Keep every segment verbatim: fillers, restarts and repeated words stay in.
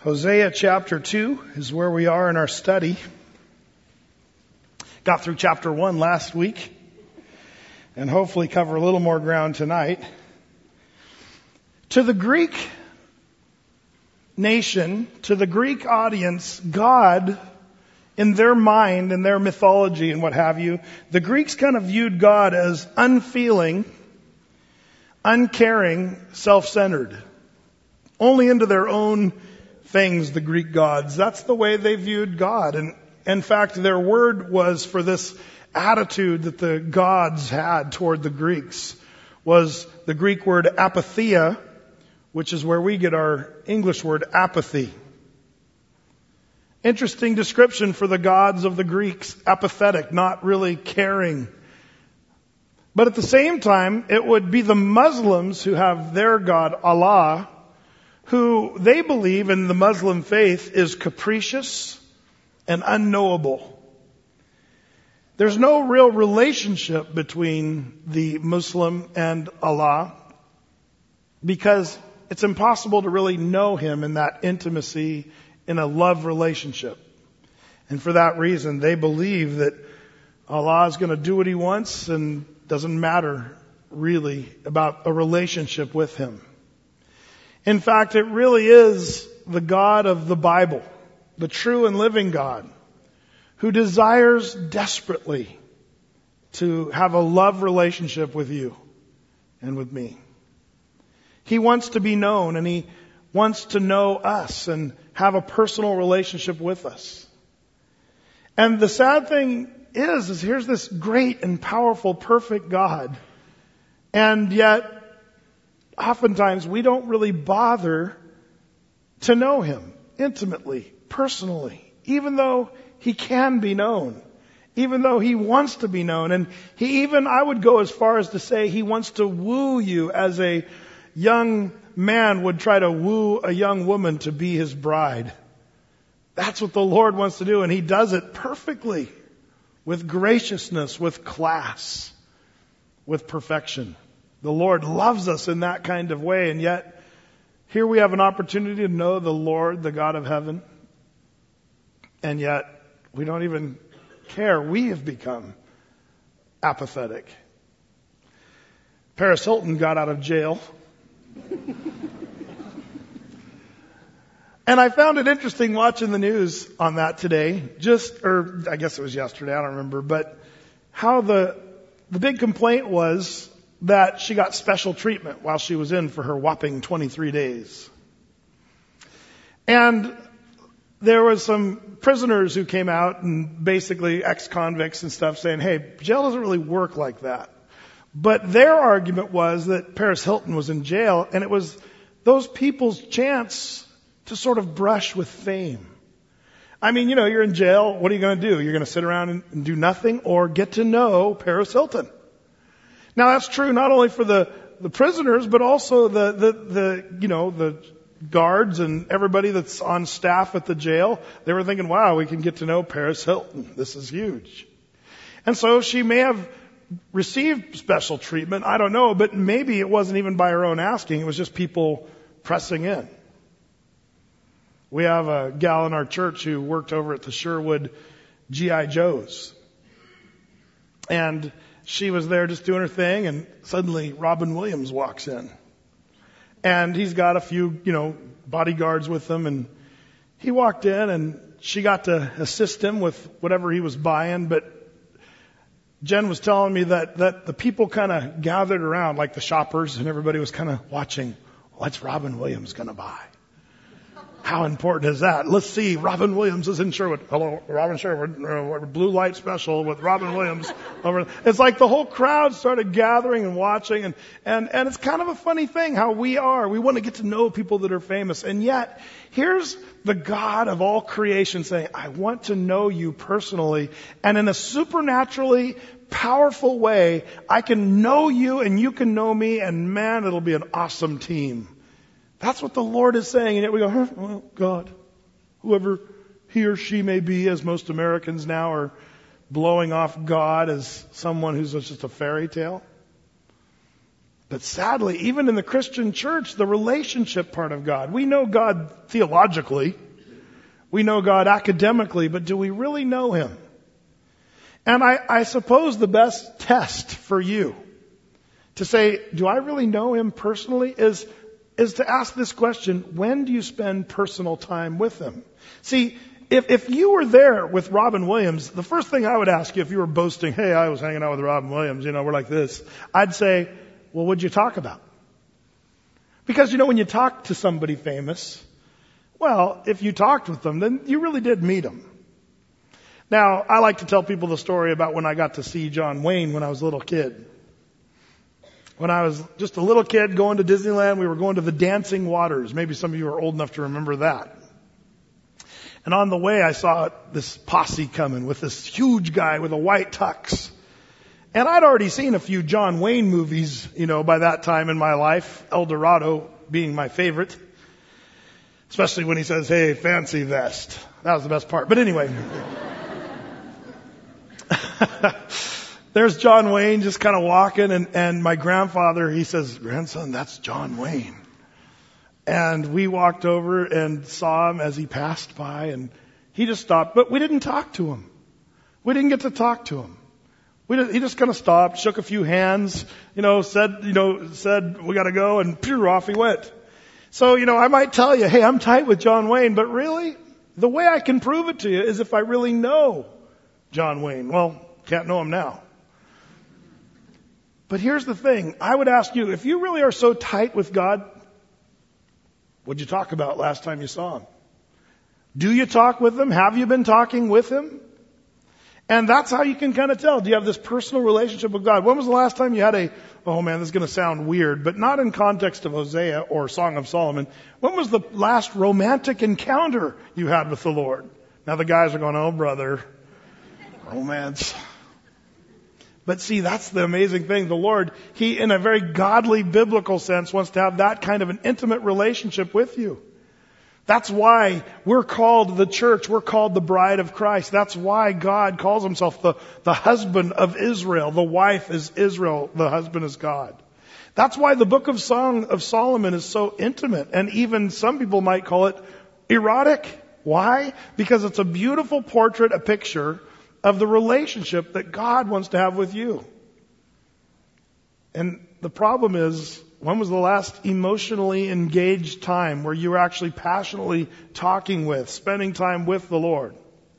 Hosea chapter two is where we are in our study. Got through chapter one last week and hopefully cover a little more ground tonight. To the Greek nation, to the Greek audience, God, in their mind, in their mythology and what have you, the Greeks kind of viewed God as unfeeling, uncaring, self-centered. Only into their own things, the Greek gods. That's the way they viewed God. And in fact, their word was for this attitude that the gods had toward the Greeks was the Greek word apatheia, which is where we get our English word apathy. Interesting description for the gods of the Greeks. Apathetic, not really caring. But at the same time, it would be the Muslims who have their God, Allah, who they believe in the Muslim faith is capricious and unknowable. There's no real relationship between the Muslim and Allah because it's impossible to really know Him in that intimacy, in a love relationship. And for that reason, they believe that Allah is going to do what He wants and doesn't matter really about a relationship with Him. In fact, it really is the God of the Bible, the true and living God, who desires desperately to have a love relationship with you and with me. He wants to be known, and He wants to know us and have a personal relationship with us. And the sad thing is, is here's this great and powerful, perfect God, and yet oftentimes we don't really bother to know Him intimately, personally, even though He can be known, even though He wants to be known. And He even, I would go as far as to say, He wants to woo you as a young man would try to woo a young woman to be his bride. That's what the Lord wants to do, and He does it perfectly, with graciousness, with class, with perfection. The Lord loves us in that kind of way, and yet here we have an opportunity to know the Lord, the God of heaven, and yet we don't even care. We have become apathetic. Paris Hilton got out of jail. And I found it interesting watching the news on that today, just, or I guess it was yesterday, I don't remember, but how the, the big complaint was that she got special treatment while she was in for her whopping twenty-three days. And there was some prisoners who came out and basically ex-convicts and stuff saying, hey, jail doesn't really work like that. But their argument was that Paris Hilton was in jail, and it was those people's chance to sort of brush with fame. I mean, you know, you're in jail. What are you going to do? You're going to sit around and, and do nothing or get to know Paris Hilton. Now, that's true not only for the, the prisoners, but also the, the, the, you know, the guards and everybody that's on staff at the jail. They were thinking, wow, we can get to know Paris Hilton. This is huge. And so she may have received special treatment. I don't know, but maybe it wasn't even by her own asking. It was just people pressing in. We have a gal in our church who worked over at the Sherwood G I Joes. And she was there just doing her thing, and suddenly Robin Williams walks in. And he's got a few, you know, bodyguards with him, and he walked in, and she got to assist him with whatever he was buying. But Jen was telling me that, that the people kind of gathered around, like the shoppers, and everybody was kind of watching, what's Robin Williams going to buy? How important is that? Let's see. Robin Williams is in Sherwood. Hello, Robin Sherwood. Uh, blue light special with Robin Williams. Over. It's like the whole crowd started gathering and watching, and, and, and it's kind of a funny thing how we are. We want to get to know people that are famous, and yet here's the God of all creation saying, I want to know you personally, and in a supernaturally powerful way, I can know you and you can know me, and man, it'll be an awesome team. That's what the Lord is saying. And yet we go, huh, well, God, whoever he or she may be, as most Americans now are blowing off God as someone who's just a fairy tale. But sadly, even in the Christian church, the relationship part of God, we know God theologically, we know God academically, but do we really know Him? And I, I suppose the best test for you to say, do I really know Him personally, is, is to ask this question, when do you spend personal time with Him? See, if, if you were there with Robin Williams, the first thing I would ask you if you were boasting, hey, I was hanging out with Robin Williams, you know, we're like this, I'd say, well, what'd you talk about? Because, you know, when you talk to somebody famous, well, if you talked with them, then you really did meet them. Now, I like to tell people the story about when I got to see John Wayne when I was a little kid. When I was just a little kid going to Disneyland, we were going to the Dancing Waters. Maybe some of you are old enough to remember that. And on the way, I saw this posse coming with this huge guy with a white tux. And I'd already seen a few John Wayne movies, you know, by that time in my life, El Dorado being my favorite. Especially when he says, hey, fancy vest. That was the best part. But anyway. There's John Wayne just kind of walking, and, and my grandfather, he says, grandson, that's John Wayne. And we walked over and saw him as he passed by, and he just stopped. But we didn't talk to him. We didn't get to talk to him. We did, he just kind of stopped, shook a few hands, you know, said, you know, said, we got to go, and phew, off he went. So, you know, I might tell you, hey, I'm tight with John Wayne, but really, the way I can prove it to you is if I really know John Wayne. Well, can't know him now. But here's the thing. I would ask you, if you really are so tight with God, what'd you talk about last time you saw Him? Do you talk with Him? Have you been talking with Him? And that's how you can kind of tell. Do you have this personal relationship with God? When was the last time you had a, oh man, this is going to sound weird, but not in context of Hosea or Song of Solomon. When was the last romantic encounter you had with the Lord? Now the guys are going, oh brother, romance. But see, that's the amazing thing. The Lord, He, in a very godly, biblical sense, wants to have that kind of an intimate relationship with you. That's why we're called the church. We're called the bride of Christ. That's why God calls Himself the, the husband of Israel. The wife is Israel. The husband is God. That's why the book of Song of Solomon is so intimate. And even some people might call it erotic. Why? Because it's a beautiful portrait, a picture of the relationship that God wants to have with you. And the problem is, when was the last emotionally engaged time where you were actually passionately talking with, spending time with the Lord?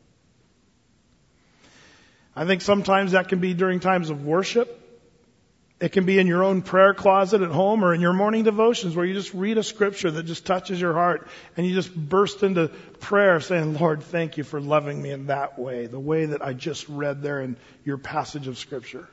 I think sometimes that can be during times of worship. It can be in your own prayer closet at home or in your morning devotions where you just read a scripture that just touches your heart and you just burst into prayer saying, Lord, thank you for loving me in that way, the way that I just read there in your passage of scripture.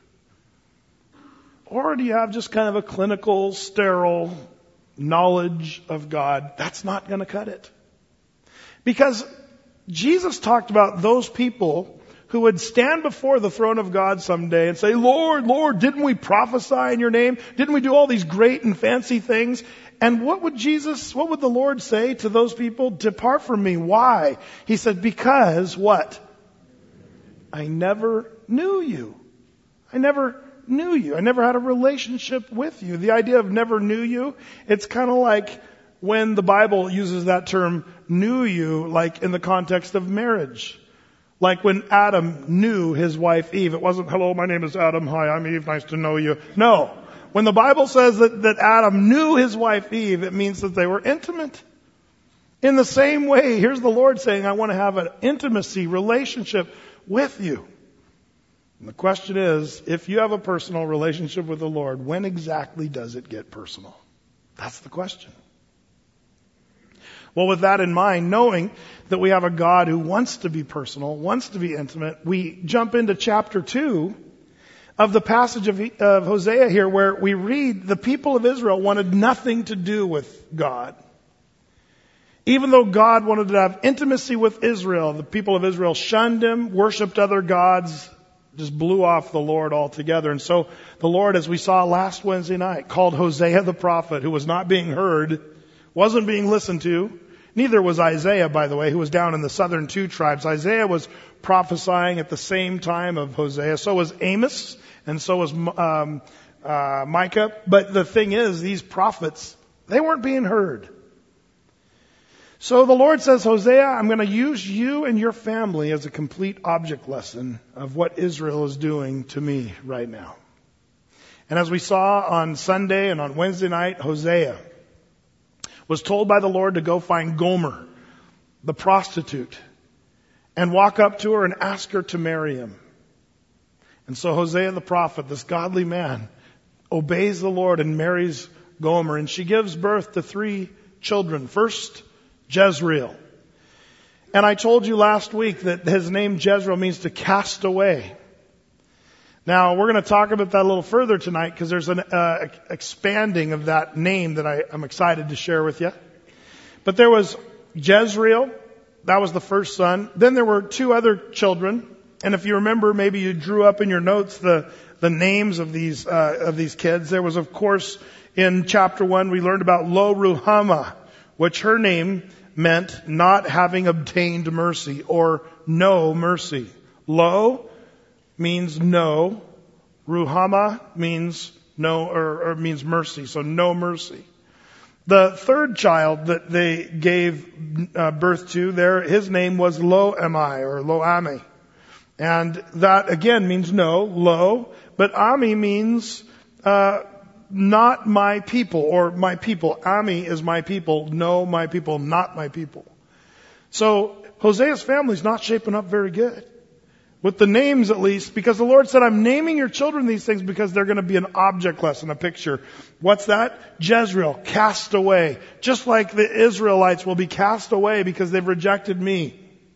Or do you have just kind of a clinical, sterile knowledge of God? That's not going to cut it. Because Jesus talked about those people who would stand before the throne of God someday and say, Lord, Lord, didn't we prophesy in your name? Didn't we do all these great and fancy things? And what would Jesus, what would the Lord say to those people? Depart from me. Why? He said, because what? I never knew you. I never knew you. I never had a relationship with you. The idea of never knew you, it's kind of like when the Bible uses that term, knew you, like in the context of marriage. Like when Adam knew his wife Eve. It wasn't, hello, my name is Adam. Hi, I'm Eve. Nice to know you. No. When the Bible says that, that Adam knew his wife Eve, it means that they were intimate. In the same way, here's the Lord saying, I want to have an intimacy relationship with you. And the question is, if you have a personal relationship with the Lord, when exactly does it get personal? That's the question. Well, with that in mind, knowing that we have a God who wants to be personal, wants to be intimate, we jump into chapter two of the passage of, of Hosea here where we read the people of Israel wanted nothing to do with God. Even though God wanted to have intimacy with Israel, the people of Israel shunned Him, worshipped other gods, just blew off the Lord altogether. And so the Lord, as we saw last Wednesday night, called Hosea the prophet, who was not being heard, wasn't being listened to. Neither was Isaiah, by the way, who was down in the southern two tribes. Isaiah was prophesying at the same time of Hosea. So was Amos, and so was um, uh, Micah. But the thing is, these prophets, they weren't being heard. So the Lord says, Hosea, I'm going to use you and your family as a complete object lesson of what Israel is doing to me right now. And as we saw on Sunday and on Wednesday night, Hosea was told by the Lord to go find Gomer, the prostitute, and walk up to her and ask her to marry him. And so Hosea the prophet, this godly man, obeys the Lord and marries Gomer. And she gives birth to three children. First, Jezreel. And I told you last week that his name Jezreel means to cast away. Now, we're going to talk about that a little further tonight because there's an uh, expanding of that name that I, I'm excited to share with you. But there was Jezreel. That was the first son. Then there were two other children. And if you remember, maybe you drew up in your notes the, the names of these, uh, of these kids. There was, of course, in chapter one, we learned about Lo Ruhamah, which her name meant not having obtained mercy or no mercy. Lo means no. Ruhamah means no, or, or means mercy. So no mercy. The third child that they gave uh, birth to there, his name was Lo-Ami or Lo-Ami. And that again means no, lo, but Ami means uh, not my people or my people. Ami is my people, no, my people, not my people. So Hosea's family's not shaping up very good. With the names at least, because the Lord said, I'm naming your children these things because they're going to be an object lesson, a picture. What's that? Jezreel, cast away. Just like the Israelites will be cast away because they've rejected me.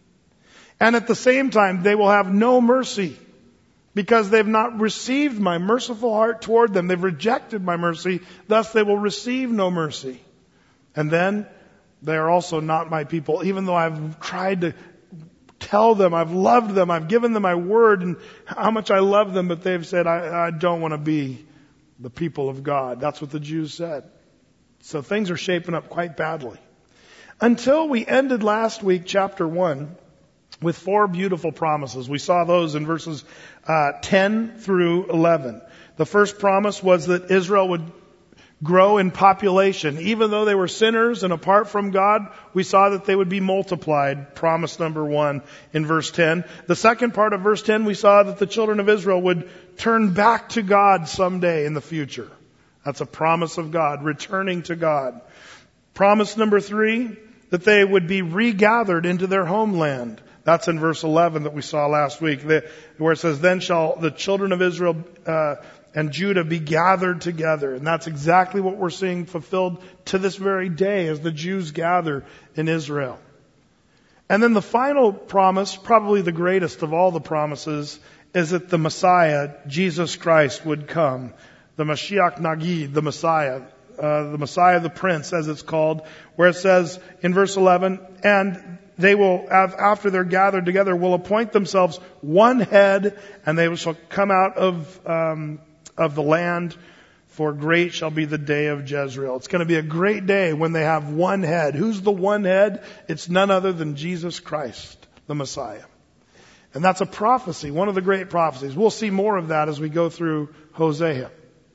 And at the same time, they will have no mercy because they've not received my merciful heart toward them. They've rejected my mercy, thus they will receive no mercy. And then they are also not my people, even though I've tried to tell them, I've loved them, I've given them my word and how much I love them, but they've said, I, I don't want to be the people of God. That's what the Jews said. So things are shaping up quite badly. Until we ended last week, chapter one, with four beautiful promises. We saw those in verses uh, ten through eleven. The first promise was that Israel would grow in population. Even though they were sinners and apart from God, we saw that they would be multiplied. Promise number one in verse ten. The second part of verse ten, we saw that the children of Israel would turn back to God someday in the future. That's a promise of God, returning to God. Promise number three, that they would be regathered into their homeland. That's in verse eleven that we saw last week, where it says, then shall the children of Israel uh, and Judah be gathered together. And that's exactly what we're seeing fulfilled to this very day as the Jews gather in Israel. And then the final promise, probably the greatest of all the promises, is that the Messiah, Jesus Christ, would come. The Mashiach Nagid, the Messiah, uh, the Messiah, the Prince, as it's called, where it says in verse eleven, and they will, after they're gathered together, will appoint themselves one head, and they shall come out of um, of the land, for great shall be the day of Jezreel. It's going to be a great day when they have one head. Who's the one head? It's none other than Jesus Christ, the Messiah. And that's a prophecy, one of the great prophecies. We'll see more of that as we go through Hosea.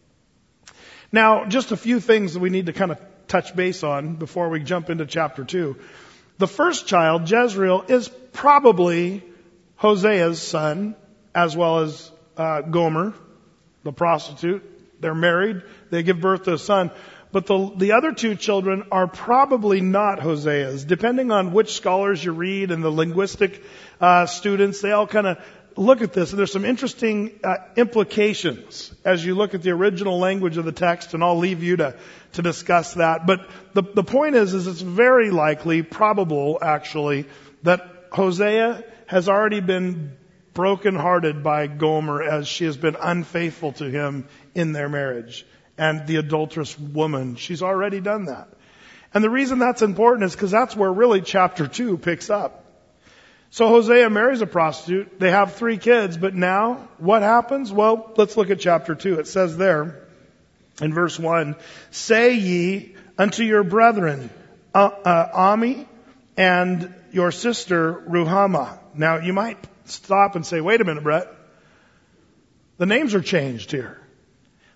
Now, just a few things that we need to kind of touch base on before we jump into chapter two. The first child, Jezreel, is probably Hosea's son, as well as uh, Gomer, the prostitute. They're married. They give birth to a son. But the, the other two children are probably not Hosea's. Depending on which scholars you read and the linguistic uh, students, they all kind of look at this. And there's some interesting uh, implications as you look at the original language of the text, and I'll leave you to to discuss that. But the, the point is, is it's very likely, probable actually, that Hosea has already been brokenhearted by Gomer as she has been unfaithful to him in their marriage. And the adulterous woman, she's already done that. And the reason that's important is because that's where really chapter two picks up. So Hosea marries a prostitute. They have three kids, but now what happens? Well, let's look at chapter two. It says there, in verse one, say ye unto your brethren, uh, uh, Ami and your sister Ruhamah. Now you might stop and say, wait a minute, Brett. The names are changed here.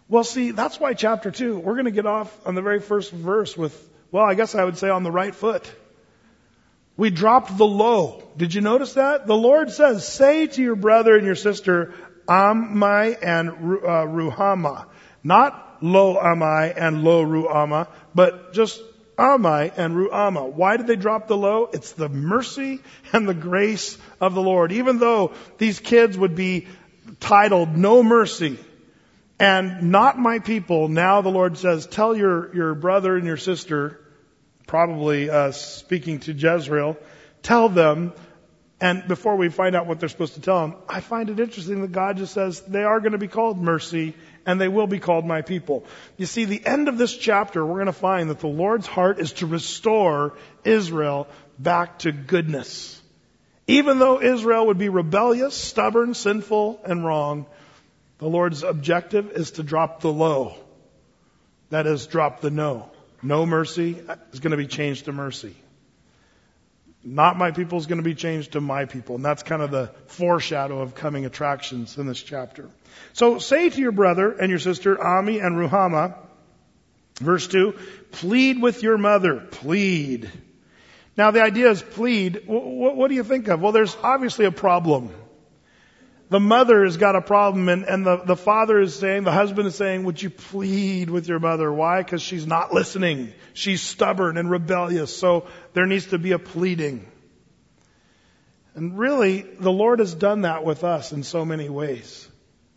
Well, see, that's why chapter two, we're going to get off on the very first verse with, well, I guess I would say on the right foot. We dropped the low. Did you notice that? The Lord says, say to your brother and your sister, Ammi and uh, Ruhamah. Not Lo Ammi and Lo Ruhamah, but just Ammi and Ruhamah. Why did they drop the low? It's the mercy and the grace of the Lord. Even though these kids would be titled No Mercy and Not My People, now the Lord says, tell your, your brother and your sister, probably uh, speaking to Jezreel, tell them, and before we find out what they're supposed to tell them, I find it interesting that God just says they are going to be called mercy and they will be called my people. You see, the end of this chapter, we're going to find that the Lord's heart is to restore Israel back to goodness. Even though Israel would be rebellious, stubborn, sinful, and wrong, the Lord's objective is to drop the low. That is, drop the no. No mercy is going to be changed to mercy. Not my people is going to be changed to my people. And that's kind of the foreshadow of coming attractions in this chapter. So say to your brother and your sister, Ammi and Ruhamah, verse two, plead with your mother. Plead. Now the idea is plead. What, what do you think of? Well, there's obviously a problem. The mother has got a problem, and, and the, the father is saying, the husband is saying, would you plead with your mother? Why? Because she's not listening. She's stubborn and rebellious. So there needs to be a pleading. And really, the Lord has done that with us in so many ways.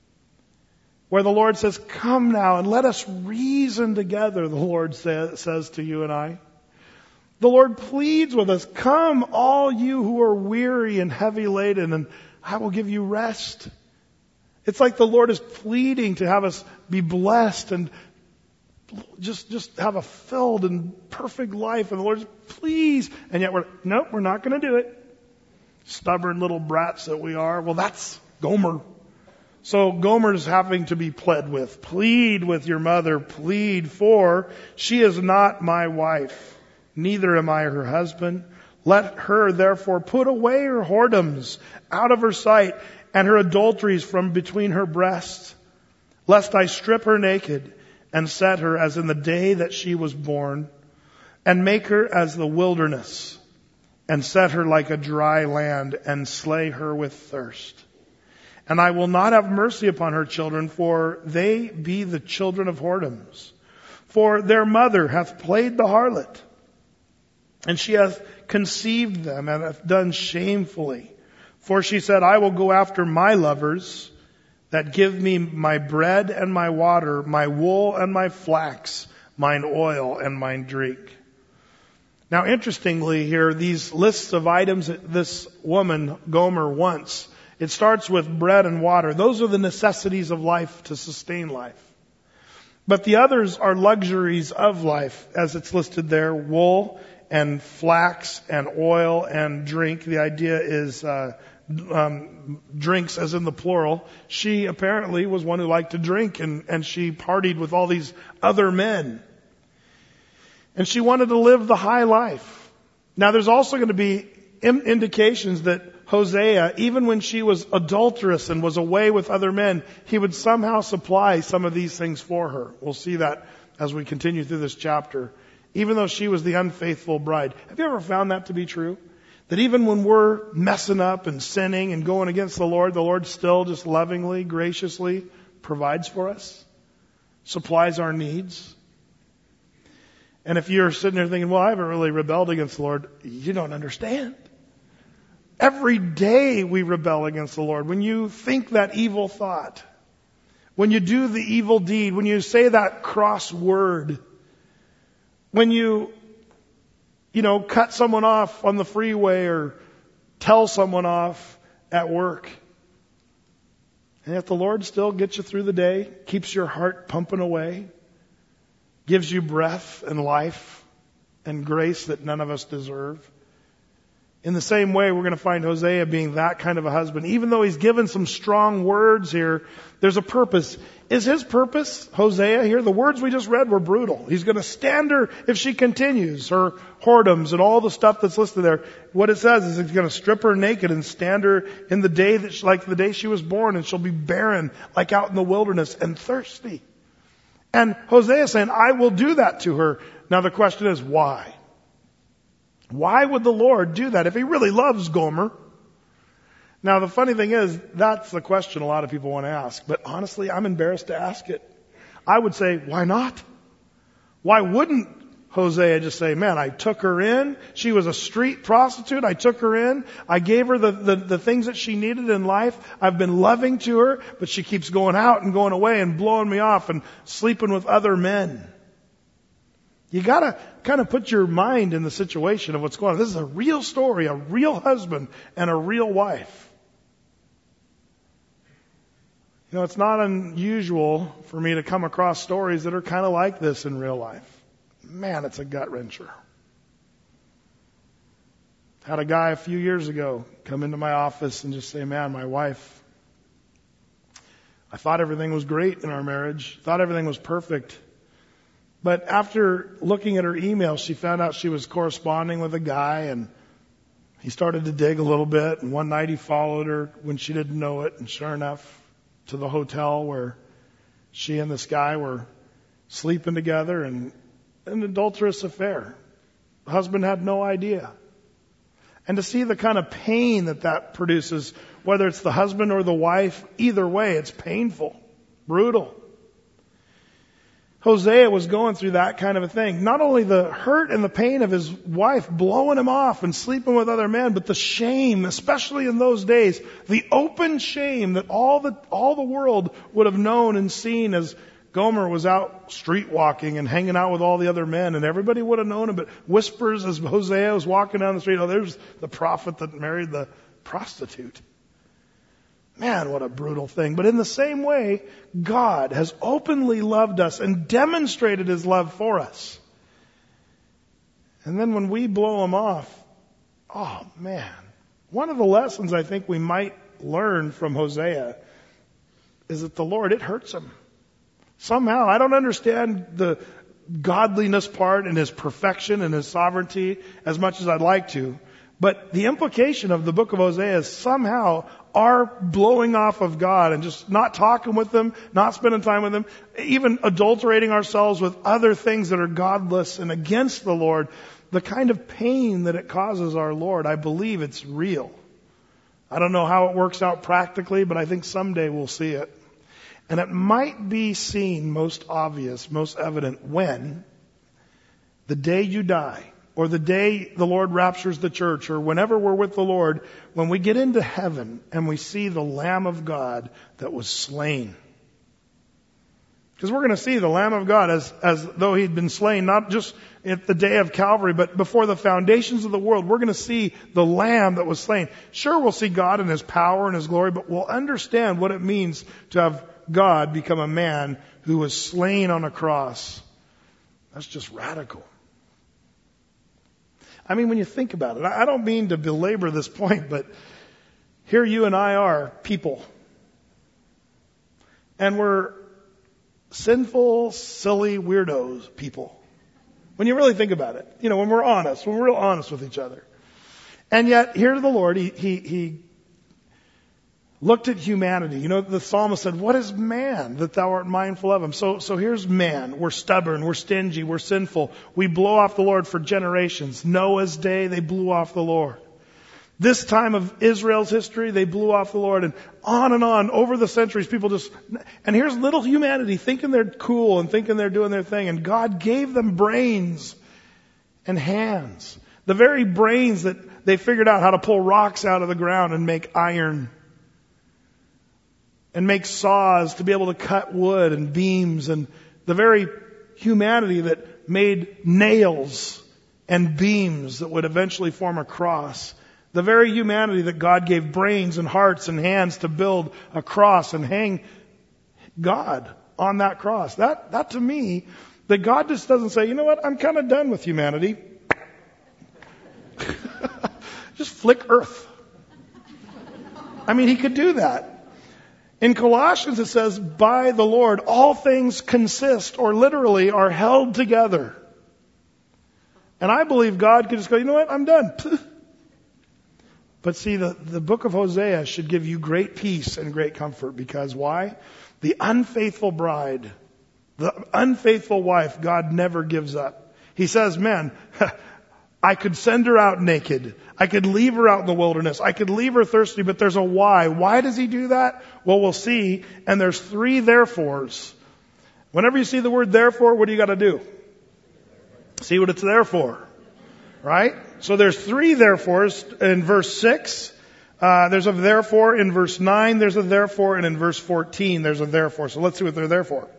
Where the Lord says, come now and let us reason together, the Lord say, says to you and I. The Lord pleads with us, come all you who are weary and heavy laden, and I will give you rest. It's like the Lord is pleading to have us be blessed and just, just have a filled and perfect life. And the Lord says, please. And yet we're, nope, we're not going to do it. Stubborn little brats that we are. Well, that's Gomer. So Gomer is having to be pled with. Plead with your mother. Plead, for she is not my wife. Neither am I her husband. Let her therefore put away her whoredoms out of her sight and her adulteries from between her breasts, lest I strip her naked and set her as in the day that she was born, and make her as the wilderness, and set her like a dry land, and slay her with thirst. And I will not have mercy upon her children, for they be the children of whoredoms. For their mother hath played the harlot, and she hath conceived them, and hath done shamefully. For she said, I will go after my lovers that give me my bread and my water, my wool and my flax, mine oil and mine drink. Now, interestingly here, these lists of items that this woman, Gomer, wants, it starts with bread and water. Those are the necessities of life to sustain life. But the others are luxuries of life, as it's listed there, wool and flax and oil and drink. The idea is uh, um, drinks as in the plural. She apparently was one who liked to drink, and, and she partied with all these other men. And she wanted to live the high life. Now there's also going to be indications that Hosea, even when she was adulterous and was away with other men, he would somehow supply some of these things for her. We'll see that as we continue through this chapter. Even though she was the unfaithful bride. Have you ever found that to be true? That even when we're messing up and sinning and going against the Lord, the Lord still just lovingly, graciously provides for us, supplies our needs. And if you're sitting there thinking, well, I haven't really rebelled against the Lord, you don't understand. Every day we rebel against the Lord. When you think that evil thought, when you do the evil deed, when you say that cross word, when you, you know, cut someone off on the freeway or tell someone off at work. And yet the Lord still gets you through the day, keeps your heart pumping away, gives you breath and life and grace that none of us deserve. In the same way, we're going to find Hosea being that kind of a husband. Even though he's given some strong words here, there's a purpose. Is his purpose, Hosea here? The words we just read were brutal. He's going to stand her if she continues, her whoredoms and all the stuff that's listed there. What it says is he's going to strip her naked and stand her in the day that, she, like the day she was born, and she'll be barren, like out in the wilderness, and thirsty. And Hosea is saying, I will do that to her. Now the question is, why? Why would the Lord do that if he really loves Gomer? Now the funny thing is, that's the question a lot of people want to ask. But honestly, I'm embarrassed to ask it. I would say, why not? Why wouldn't Hosea just say, man, I took her in. She was a street prostitute. I took her in. I gave her the, the, the things that she needed in life. I've been loving to her, but she keeps going out and going away and blowing me off and sleeping with other men. You gotta kind of put your mind in the situation of what's going on. This is a real story, a real husband and a real wife. You know, it's not unusual for me to come across stories that are kind of like this in real life. Man, it's a gut wrencher. Had a guy a few years ago come into my office and just say, man, my wife, I thought everything was great in our marriage, thought everything was perfect. But after looking at her email, she found out she was corresponding with a guy, and he started to dig a little bit. And one night he followed her when she didn't know it, and sure enough, to the hotel where she and this guy were sleeping together, and an adulterous affair. The husband had no idea. And to see the kind of pain that that produces, whether it's the husband or the wife, either way, it's painful, brutal. Hosea was going through that kind of a thing. Not only the hurt and the pain of his wife blowing him off and sleeping with other men, but the shame, especially in those days, the open shame that all the, all the world would have known and seen as Gomer was out street walking and hanging out with all the other men, and everybody would have known him. But whispers as Hosea was walking down the street, oh, there's the prophet that married the prostitute. Man, what a brutal thing. But in the same way, God has openly loved us and demonstrated his love for us. And then when we blow him off, oh man, one of the lessons I think we might learn from Hosea is that the Lord, it hurts him. Somehow, I don't understand the godliness part and his perfection and his sovereignty as much as I'd like to. But the implication of the book of Hosea is somehow our blowing off of God and just not talking with him, not spending time with him, even adulterating ourselves with other things that are godless and against the Lord, the kind of pain that it causes our Lord, I believe it's real. I don't know how it works out practically, but I think someday we'll see it. And it might be seen most obvious, most evident when the day you die, or the day the Lord raptures the church, or whenever we're with the Lord, when we get into heaven and we see the Lamb of God that was slain. Because we're going to see the Lamb of God as, as though he'd been slain, not just at the day of Calvary, but before the foundations of the world. We're going to see the Lamb that was slain. Sure, we'll see God in his power and his glory, but we'll understand what it means to have God become a man who was slain on a cross. That's just radical. I mean, when you think about it, I don't mean to belabor this point, but here you and I are people. And we're sinful, silly, weirdos people. When you really think about it. You know, when we're honest, when we're real honest with each other. And yet, here the Lord, he, he, he looked at humanity. You know, the psalmist said, what is man that thou art mindful of him? So, so here's man. We're stubborn. We're stingy. We're sinful. We blow off the Lord for generations. Noah's day, they blew off the Lord. This time of Israel's history, they blew off the Lord, and on and on over the centuries, people just, and here's little humanity thinking they're cool and thinking they're doing their thing, and God gave them brains and hands. The very brains that they figured out how to pull rocks out of the ground and make iron. And make saws to be able to cut wood and beams, and the very humanity that made nails and beams that would eventually form a cross. The very humanity that God gave brains and hearts and hands to build a cross and hang God on that cross. That, that to me, that God just doesn't say, you know what, I'm kind of done with humanity. Just flick earth. I mean, he could do that. In Colossians it says, by the Lord, all things consist, or literally are held together. And I believe God could just go, you know what, I'm done. But see, the, the book of Hosea should give you great peace and great comfort, because why? The unfaithful bride The unfaithful wife, God never gives up. He says, man, I could send her out naked. I could leave her out in the wilderness. I could leave her thirsty, but there's a why. Why does he do that? Well, we'll see. And there's three therefores. Whenever you see the word therefore, what do you got to do? See what it's there for. Right? So there's three therefores in verse six. Uh, there's a therefore in verse nine. There's a therefore. And in verse fourteen, there's a therefore. So let's see what they're there for.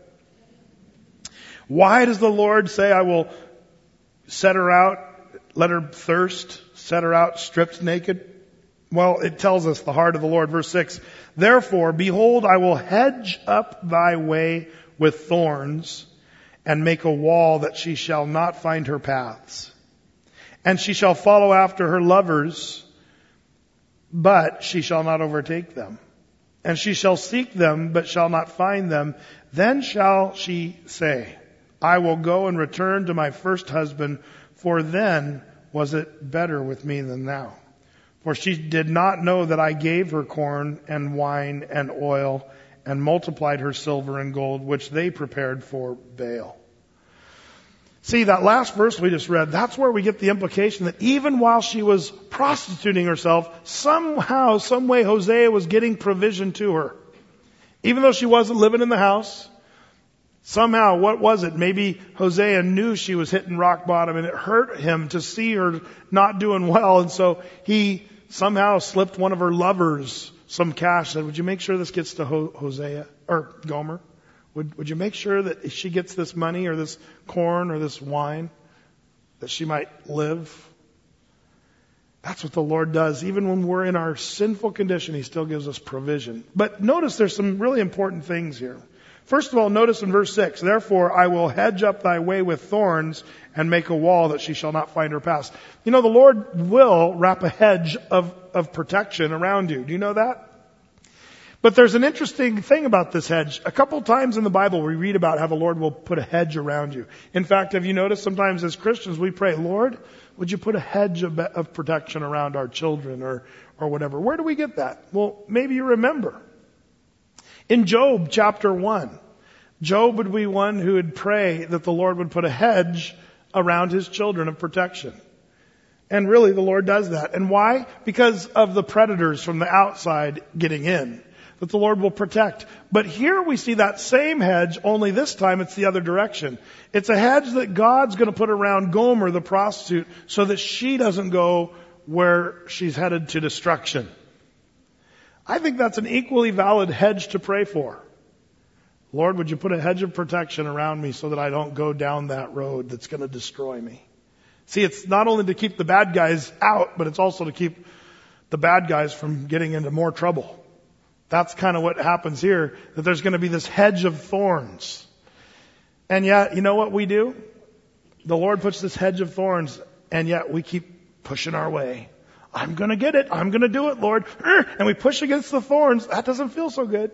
Why does the Lord say, I will set her out, let her thirst, set her out stripped naked? Well, it tells us the heart of the Lord. Verse six, therefore, behold, I will hedge up thy way with thorns and make a wall that she shall not find her paths. And she shall follow after her lovers, but she shall not overtake them. And she shall seek them, but shall not find them. Then shall she say, I will go and return to my first husband, for then was it better with me than now. For she did not know that I gave her corn and wine and oil and multiplied her silver and gold, which they prepared for Baal. See, that last verse we just read, that's where we get the implication that even while she was prostituting herself, somehow, some way Hosea was getting provision to her. Even though she wasn't living in the house, somehow, what was it? Maybe Hosea knew she was hitting rock bottom and it hurt him to see her not doing well. And so he somehow slipped one of her lovers some cash, said, would you make sure this gets to Ho- Hosea or Gomer? Would, would you make sure that if she gets this money or this corn or this wine, that she might live? That's what the Lord does. Even when we're in our sinful condition, He still gives us provision. But notice there's some really important things here. First of all, notice in verse six, therefore I will hedge up thy way with thorns and make a wall that she shall not find her paths. You know, the Lord will wrap a hedge of, of protection around you. Do you know that? But there's an interesting thing about this hedge. A couple times in the Bible we read about how the Lord will put a hedge around you. In fact, have you noticed sometimes as Christians we pray, Lord, would you put a hedge of, of protection around our children or, or whatever? Where do we get that? Well, maybe you remember. In Job chapter one, Job would be one who would pray that the Lord would put a hedge around his children of protection. And really the Lord does that. And why? Because of the predators from the outside getting in, that the Lord will protect. But here we see that same hedge, only this time it's the other direction. It's a hedge that God's going to put around Gomer, the prostitute, so that she doesn't go where she's headed to destruction. I think that's an equally valid hedge to pray for. Lord, would you put a hedge of protection around me so that I don't go down that road that's going to destroy me? See, it's not only to keep the bad guys out, but it's also to keep the bad guys from getting into more trouble. That's kind of what happens here, that there's going to be this hedge of thorns. And yet, you know what we do? The Lord puts this hedge of thorns, and yet we keep pushing our way. I'm going to get it. I'm going to do it, Lord. And we push against the thorns. That doesn't feel so good.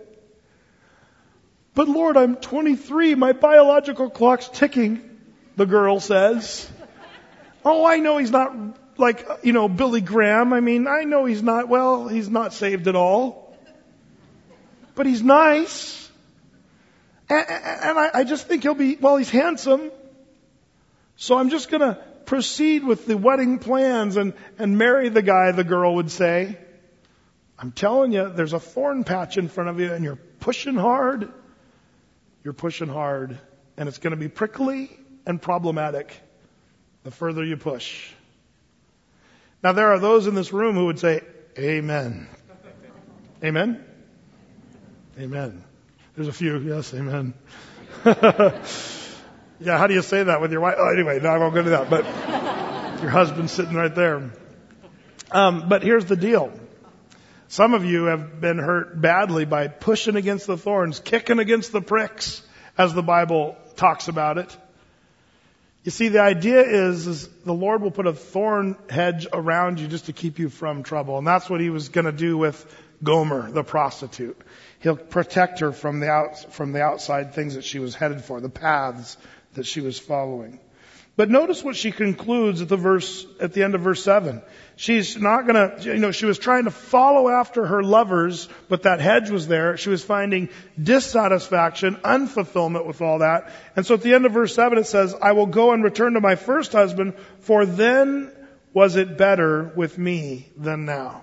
But Lord, I'm twenty-three. My biological clock's ticking, the girl says. Oh, I know he's not like, you know, Billy Graham. I mean, I know he's not, well, he's not saved at all. But he's nice. And, and I, I just think he'll be, well, he's handsome. So I'm just going to proceed with the wedding plans and, and marry the guy, the girl would say. I'm telling you, there's a thorn patch in front of you and you're pushing hard. You're pushing hard. And it's going to be prickly and problematic the further you push. Now there are those in this room who would say, amen. Amen? Amen. There's a few, yes, amen. Yeah, how do you say that with your wife? Oh, anyway, no, I won't go to that. But your husband's sitting right there. Um, but here's the deal. Some of you have been hurt badly by pushing against the thorns, kicking against the pricks, as the Bible talks about it. You see, the idea is, is the Lord will put a thorn hedge around you just to keep you from trouble. And that's what He was going to do with Gomer, the prostitute. He'll protect her from the out, from the outside things that she was headed for, the paths that she was following. But notice what she concludes at the verse, at the end of verse seven. She's not gonna, you know, she was trying to follow after her lovers, but that hedge was there. She was finding dissatisfaction, unfulfillment with all that. And so at the end of verse seven it says, I will go and return to my first husband, for then was it better with me than now.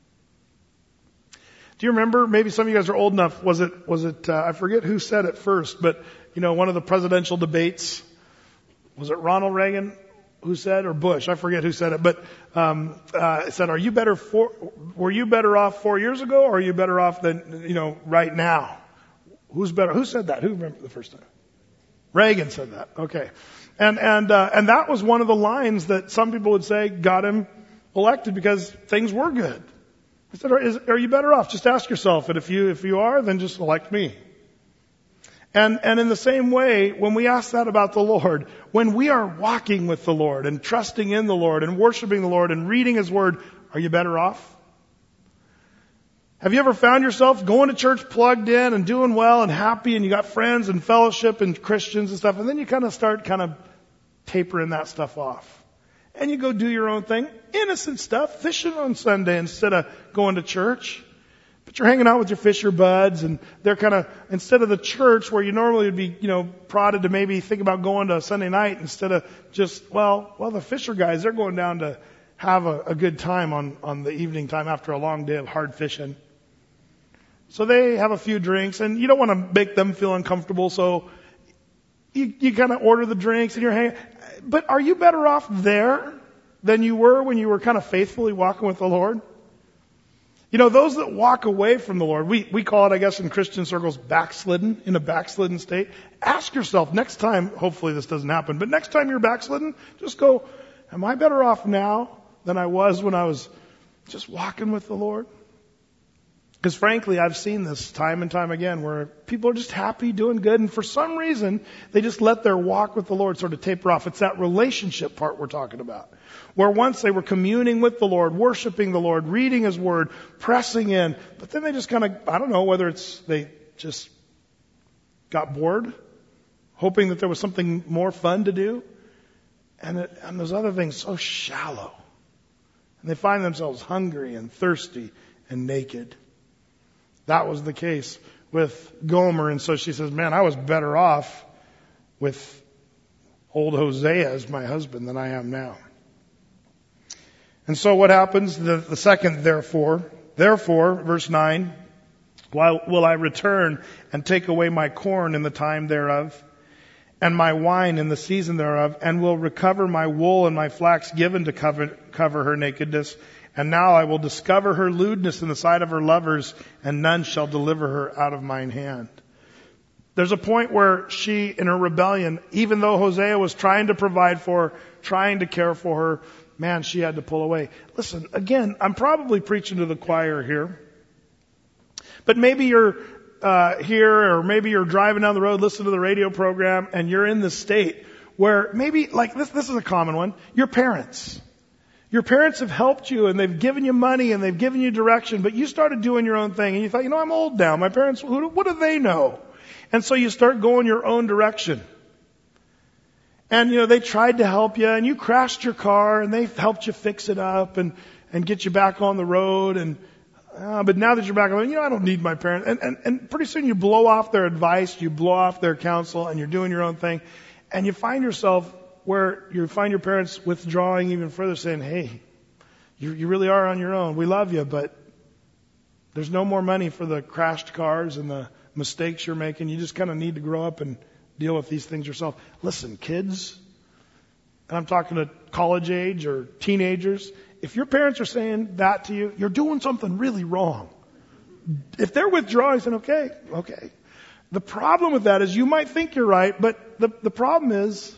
Do you remember, maybe some of you guys are old enough, was it, was it, uh, I forget who said it first, but, you know, one of the presidential debates, was it Ronald Reagan who said, or Bush? I forget who said it, but um, uh, said, "Are you better for? Were you better off four years ago, or are you better off than you know right now? Who's better? Who said that? Who remember the first time? Reagan said that. Okay, and and uh, and that was one of the lines that some people would say got him elected because things were good. I said, are, is, are you better off? Just ask yourself, and if you if you are, then just elect me." And, and in the same way, when we ask that about the Lord, when we are walking with the Lord and trusting in the Lord and worshiping the Lord and reading His Word, are you better off? Have you ever found yourself going to church plugged in and doing well and happy and you got friends and fellowship and Christians and stuff, and then you kind of start kind of tapering that stuff off? And you go do your own thing, innocent stuff, fishing on Sunday instead of going to church. But you're hanging out with your fisher buds, and they're kind of, instead of the church where you normally would be, you know, prodded to maybe think about going to Sunday night, instead of just, well, well, the fisher guys, they're going down to have a, a good time on, on the evening time after a long day of hard fishing. So they have a few drinks, and you don't want to make them feel uncomfortable, so you, you kind of order the drinks, and you're hanging. But are you better off there than you were when you were kind of faithfully walking with the Lord? You know, those that walk away from the Lord, we, we call it, I guess, in Christian circles, backslidden, in a backslidden state. Ask yourself next time, hopefully this doesn't happen, but next time you're backslidden, just go, am I better off now than I was when I was just walking with the Lord? Because frankly, I've seen this time and time again where people are just happy, doing good, and for some reason, they just let their walk with the Lord sort of taper off. It's that relationship part we're talking about. Where once they were communing with the Lord, worshiping the Lord, reading His Word, pressing in, but then they just kind of, I don't know whether it's they just got bored, hoping that there was something more fun to do, and, it, and those other things so shallow. And they find themselves hungry and thirsty and naked. That was the case with Gomer, and so she says, man, I was better off with old Hosea as my husband than I am now. And so what happens? The, the second therefore, therefore, verse nine, why will I return and take away my corn in the time thereof, and my wine in the season thereof, and will recover my wool and my flax given to cover, cover her nakedness. And now I will discover her lewdness in the sight of her lovers, and none shall deliver her out of mine hand. There's a point where she, in her rebellion, even though Hosea was trying to provide for her, trying to care for her, man, she had to pull away. Listen, again, I'm probably preaching to the choir here. But maybe you're uh, here, or maybe you're driving down the road, listening to the radio program, and you're in this state where maybe, like this, this is a common one, your parents. Your parents have helped you and they've given you money and they've given you direction, but you started doing your own thing and you thought, you know, I'm old now. My parents, who, what do they know? And so you start going your own direction. And, you know, they tried to help you and you crashed your car and they helped you fix it up and, and get you back on the road. And, uh, but now that you're back on, you know, I don't need my parents. And, and, and pretty soon you blow off their advice, you blow off their counsel, and you're doing your own thing. And you find yourself where you find your parents withdrawing even further, saying, hey, you, you really are on your own. We love you, but there's no more money for the crashed cars and the mistakes you're making. You just kind of need to grow up and deal with these things yourself. Listen, kids, and I'm talking to college age or teenagers, if your parents are saying that to you, you're doing something really wrong. If they're withdrawing, saying, okay, okay. The problem with that is you might think you're right, but the, the problem is,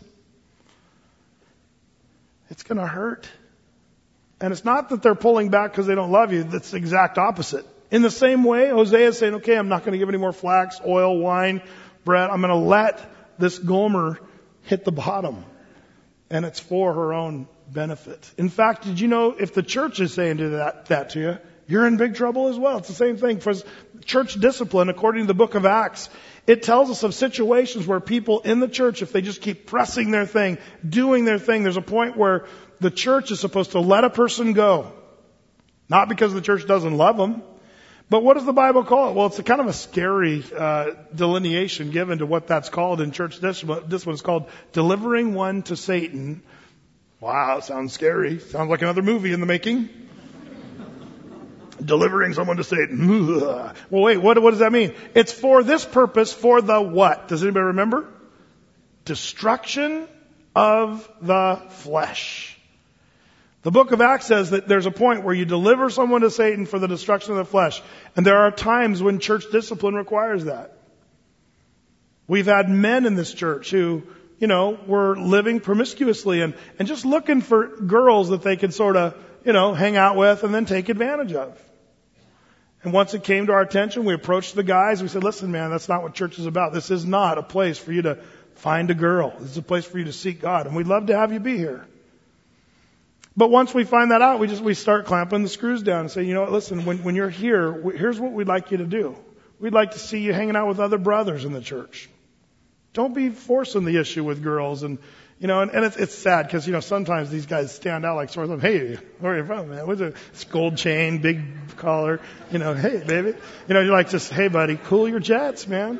it's going to hurt. And it's not that they're pulling back because they don't love you. That's the exact opposite. In the same way, Hosea is saying, okay, I'm not going to give any more flax, oil, wine, bread. I'm going to let this Gomer hit the bottom. And it's for her own benefit. In fact, did you know if the church is saying to that, that to you, you're in big trouble as well. It's the same thing for church discipline. According to the book of Acts, it tells us of situations where people in the church, if they just keep pressing their thing, doing their thing, there's a point where the church is supposed to let a person go. Not because the church doesn't love them, but what does the Bible call it? Well, it's a kind of a scary uh, delineation given to what that's called in church discipline. This one's called delivering one to Satan. Wow, sounds scary. Sounds like another movie in the making. Delivering someone to Satan. Well, wait, what, what does that mean? It's for this purpose, for the what? Does anybody remember? Destruction of the flesh. The book of Acts says that there's a point where you deliver someone to Satan for the destruction of the flesh. And there are times when church discipline requires that. We've had men in this church who, you know, were living promiscuously and, and just looking for girls that they could sort of, you know, hang out with and then take advantage of. And once it came to our attention, we approached the guys. We said, listen, man, that's not what church is about. This is not a place for you to find a girl. This is a place for you to seek God. And we'd love to have you be here. But once we find that out, we just, we start clamping the screws down and say, you know what, listen, when, when you're here, here's what we'd like you to do. We'd like to see you hanging out with other brothers in the church. Don't be forcing the issue with girls. And, you know, and, and it's, it's sad because, you know, sometimes these guys stand out like sort of, hey, where are you from, man? What's it? It's gold chain, big collar, you know, hey, baby. You know, you're like just, hey, buddy, cool your jets, man.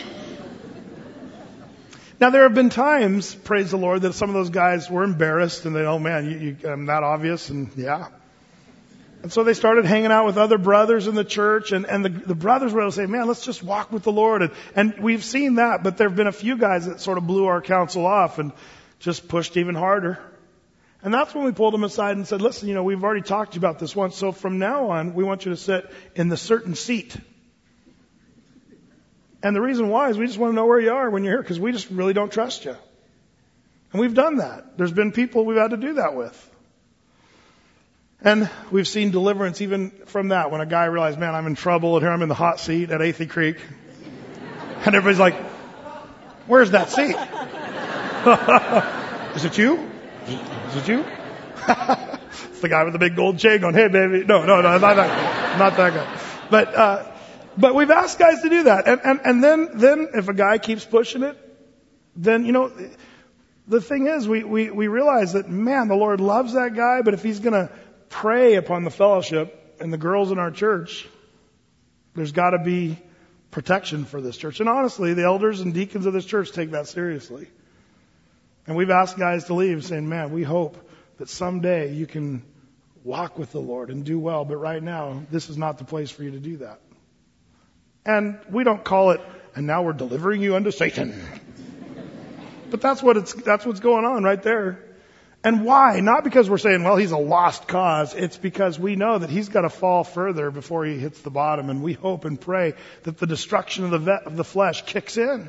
Now, there have been times, praise the Lord, that some of those guys were embarrassed and they, oh man, you, you, I'm that obvious, and yeah. And so they started hanging out with other brothers in the church, and, and the, the brothers were able to say, man, let's just walk with the Lord. And, and we've seen that, but there have been a few guys that sort of blew our counsel off and just pushed even harder. And that's when we pulled them aside and said, listen, you know, we've already talked to you about this once, so from now on, we want you to sit in the certain seat. And the reason why is we just want to know where you are when you're here, because we just really don't trust you. And we've done that. There's been people we've had to do that with. And we've seen deliverance even from that. When a guy realized, man, I'm in trouble, and here I'm in the hot seat at Athey Creek. And everybody's like, where's that seat? Is it you? Is it you? It's the guy with the big gold chain going, hey, baby. No, no, no, not that, not that guy. But, uh, But we've asked guys to do that. And, and, and then, then if a guy keeps pushing it, then, you know, the thing is, we, we, we realize that, man, the Lord loves that guy, but if he's going to prey upon the fellowship and the girls in our church, there's got to be protection for this church. And honestly, the elders and deacons of this church take that seriously. And we've asked guys to leave saying, man, we hope that someday you can walk with the Lord and do well, but right now, this is not the place for you to do that. And we don't call it, and now we're delivering you unto Satan. But that's what it's, that's what's going on right there. And why? Not because we're saying, well, he's a lost cause. It's because we know that he's got to fall further before he hits the bottom. And we hope and pray that the destruction of the, vet, of the flesh kicks in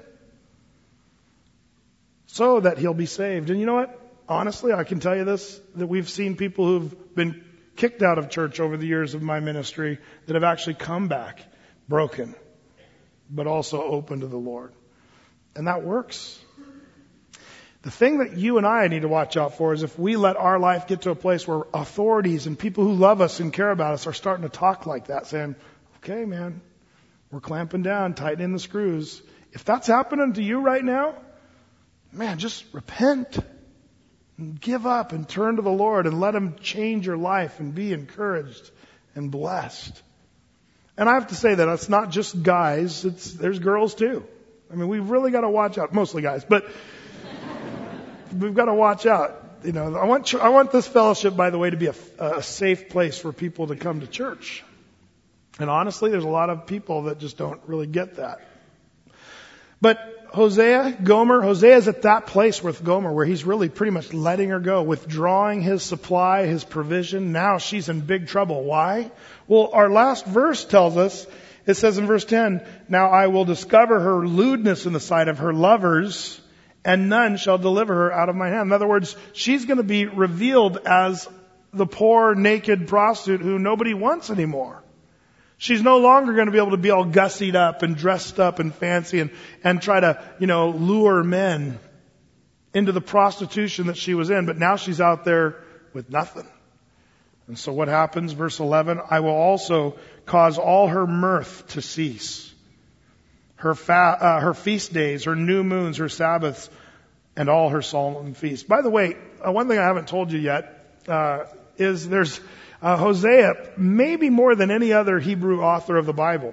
so that he'll be saved. And you know what? Honestly, I can tell you this, that we've seen people who've been kicked out of church over the years of my ministry that have actually come back broken, but also open to the Lord. And that works. The thing that you and I need to watch out for is if we let our life get to a place where authorities and people who love us and care about us are starting to talk like that, saying, okay, man, we're clamping down, tightening the screws. If that's happening to you right now, man, just repent and give up and turn to the Lord and let him change your life and be encouraged and blessed. And I have to say that it's not just guys, it's, there's girls too. I mean, we've really got to watch out, mostly guys, but we've got to watch out. You know, I want, I want this fellowship, by the way, to be a, a safe place for people to come to church. And honestly, there's a lot of people that just don't really get that. But Hosea, Gomer, Hosea's at that place with Gomer where he's really pretty much letting her go, withdrawing his supply, his provision. Now she's in big trouble. Why? Well, our last verse tells us, it says in verse ten, now I will discover her lewdness in the sight of her lovers, and none shall deliver her out of my hand. In other words, she's going to be revealed as the poor, naked prostitute who nobody wants anymore. She's no longer going to be able to be all gussied up and dressed up and fancy and, and try to, you know, lure men into the prostitution that she was in. But now she's out there with nothing. And so what happens? Verse eleven, I will also cause all her mirth to cease. Her, fa- uh, her feast days, her new moons, her Sabbaths, and all her solemn feasts. By the way, uh, one thing I haven't told you yet uh, is there's uh, Hosea, maybe more than any other Hebrew author of the Bible,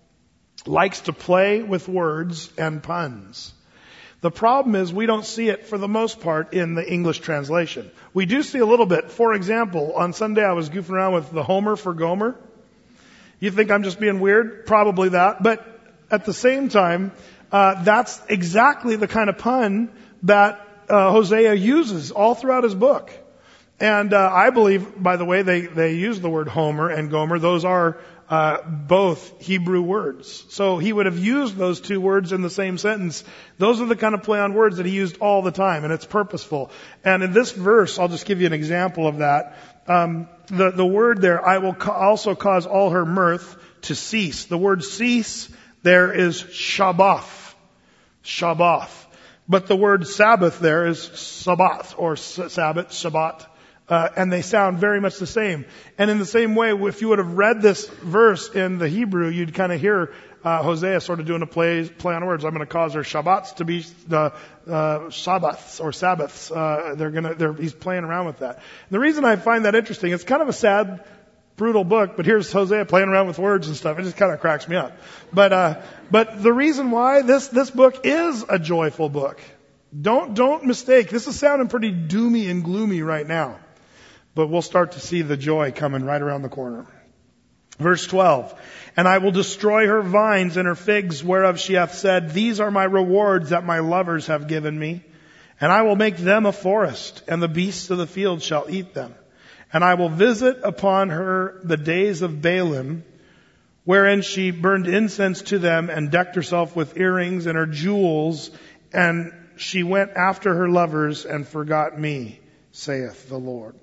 likes to play with words and puns. The problem is we don't see it for the most part in the English translation. We do see a little bit. For example, on Sunday I was goofing around with the Homer for Gomer. You think I'm just being weird? Probably that. But at the same time, uh, that's exactly the kind of pun that uh, Hosea uses all throughout his book. And uh, I believe, by the way, they, they use the word Homer and Gomer. Those are uh, both Hebrew words. So he would have used those two words in the same sentence. Those are the kind of play on words that he used all the time, and it's purposeful. And in this verse, I'll just give you an example of that. Um, the, the word there, I will ca- also cause all her mirth to cease. The word cease there is Shabbath. Shabbath. But the word Sabbath there is Sabbath, or Sabbath, Shabbat. Uh, and they sound very much the same. And in the same way, if you would have read this verse in the Hebrew, you'd kind of hear uh, Hosea sort of doing a play, play on words. I'm going to cause her Shabbats to be uh, uh, Shabbats or Sabbaths. Uh, they're going to, they're, he's playing around with that. And the reason I find that interesting, it's kind of a sad, brutal book, but here's Hosea playing around with words and stuff. It just kind of cracks me up. But, uh, but the reason why this, this book is a joyful book. Don't, don't mistake. This is sounding pretty doomy and gloomy right now. But we'll start to see the joy coming right around the corner. Verse twelve, and I will destroy her vines and her figs, whereof she hath said, these are my rewards that my lovers have given me. And I will make them a forest, and the beasts of the field shall eat them. And I will visit upon her the days of Baalim, wherein she burned incense to them and decked herself with earrings and her jewels, and she went after her lovers and forgot me, saith the Lord.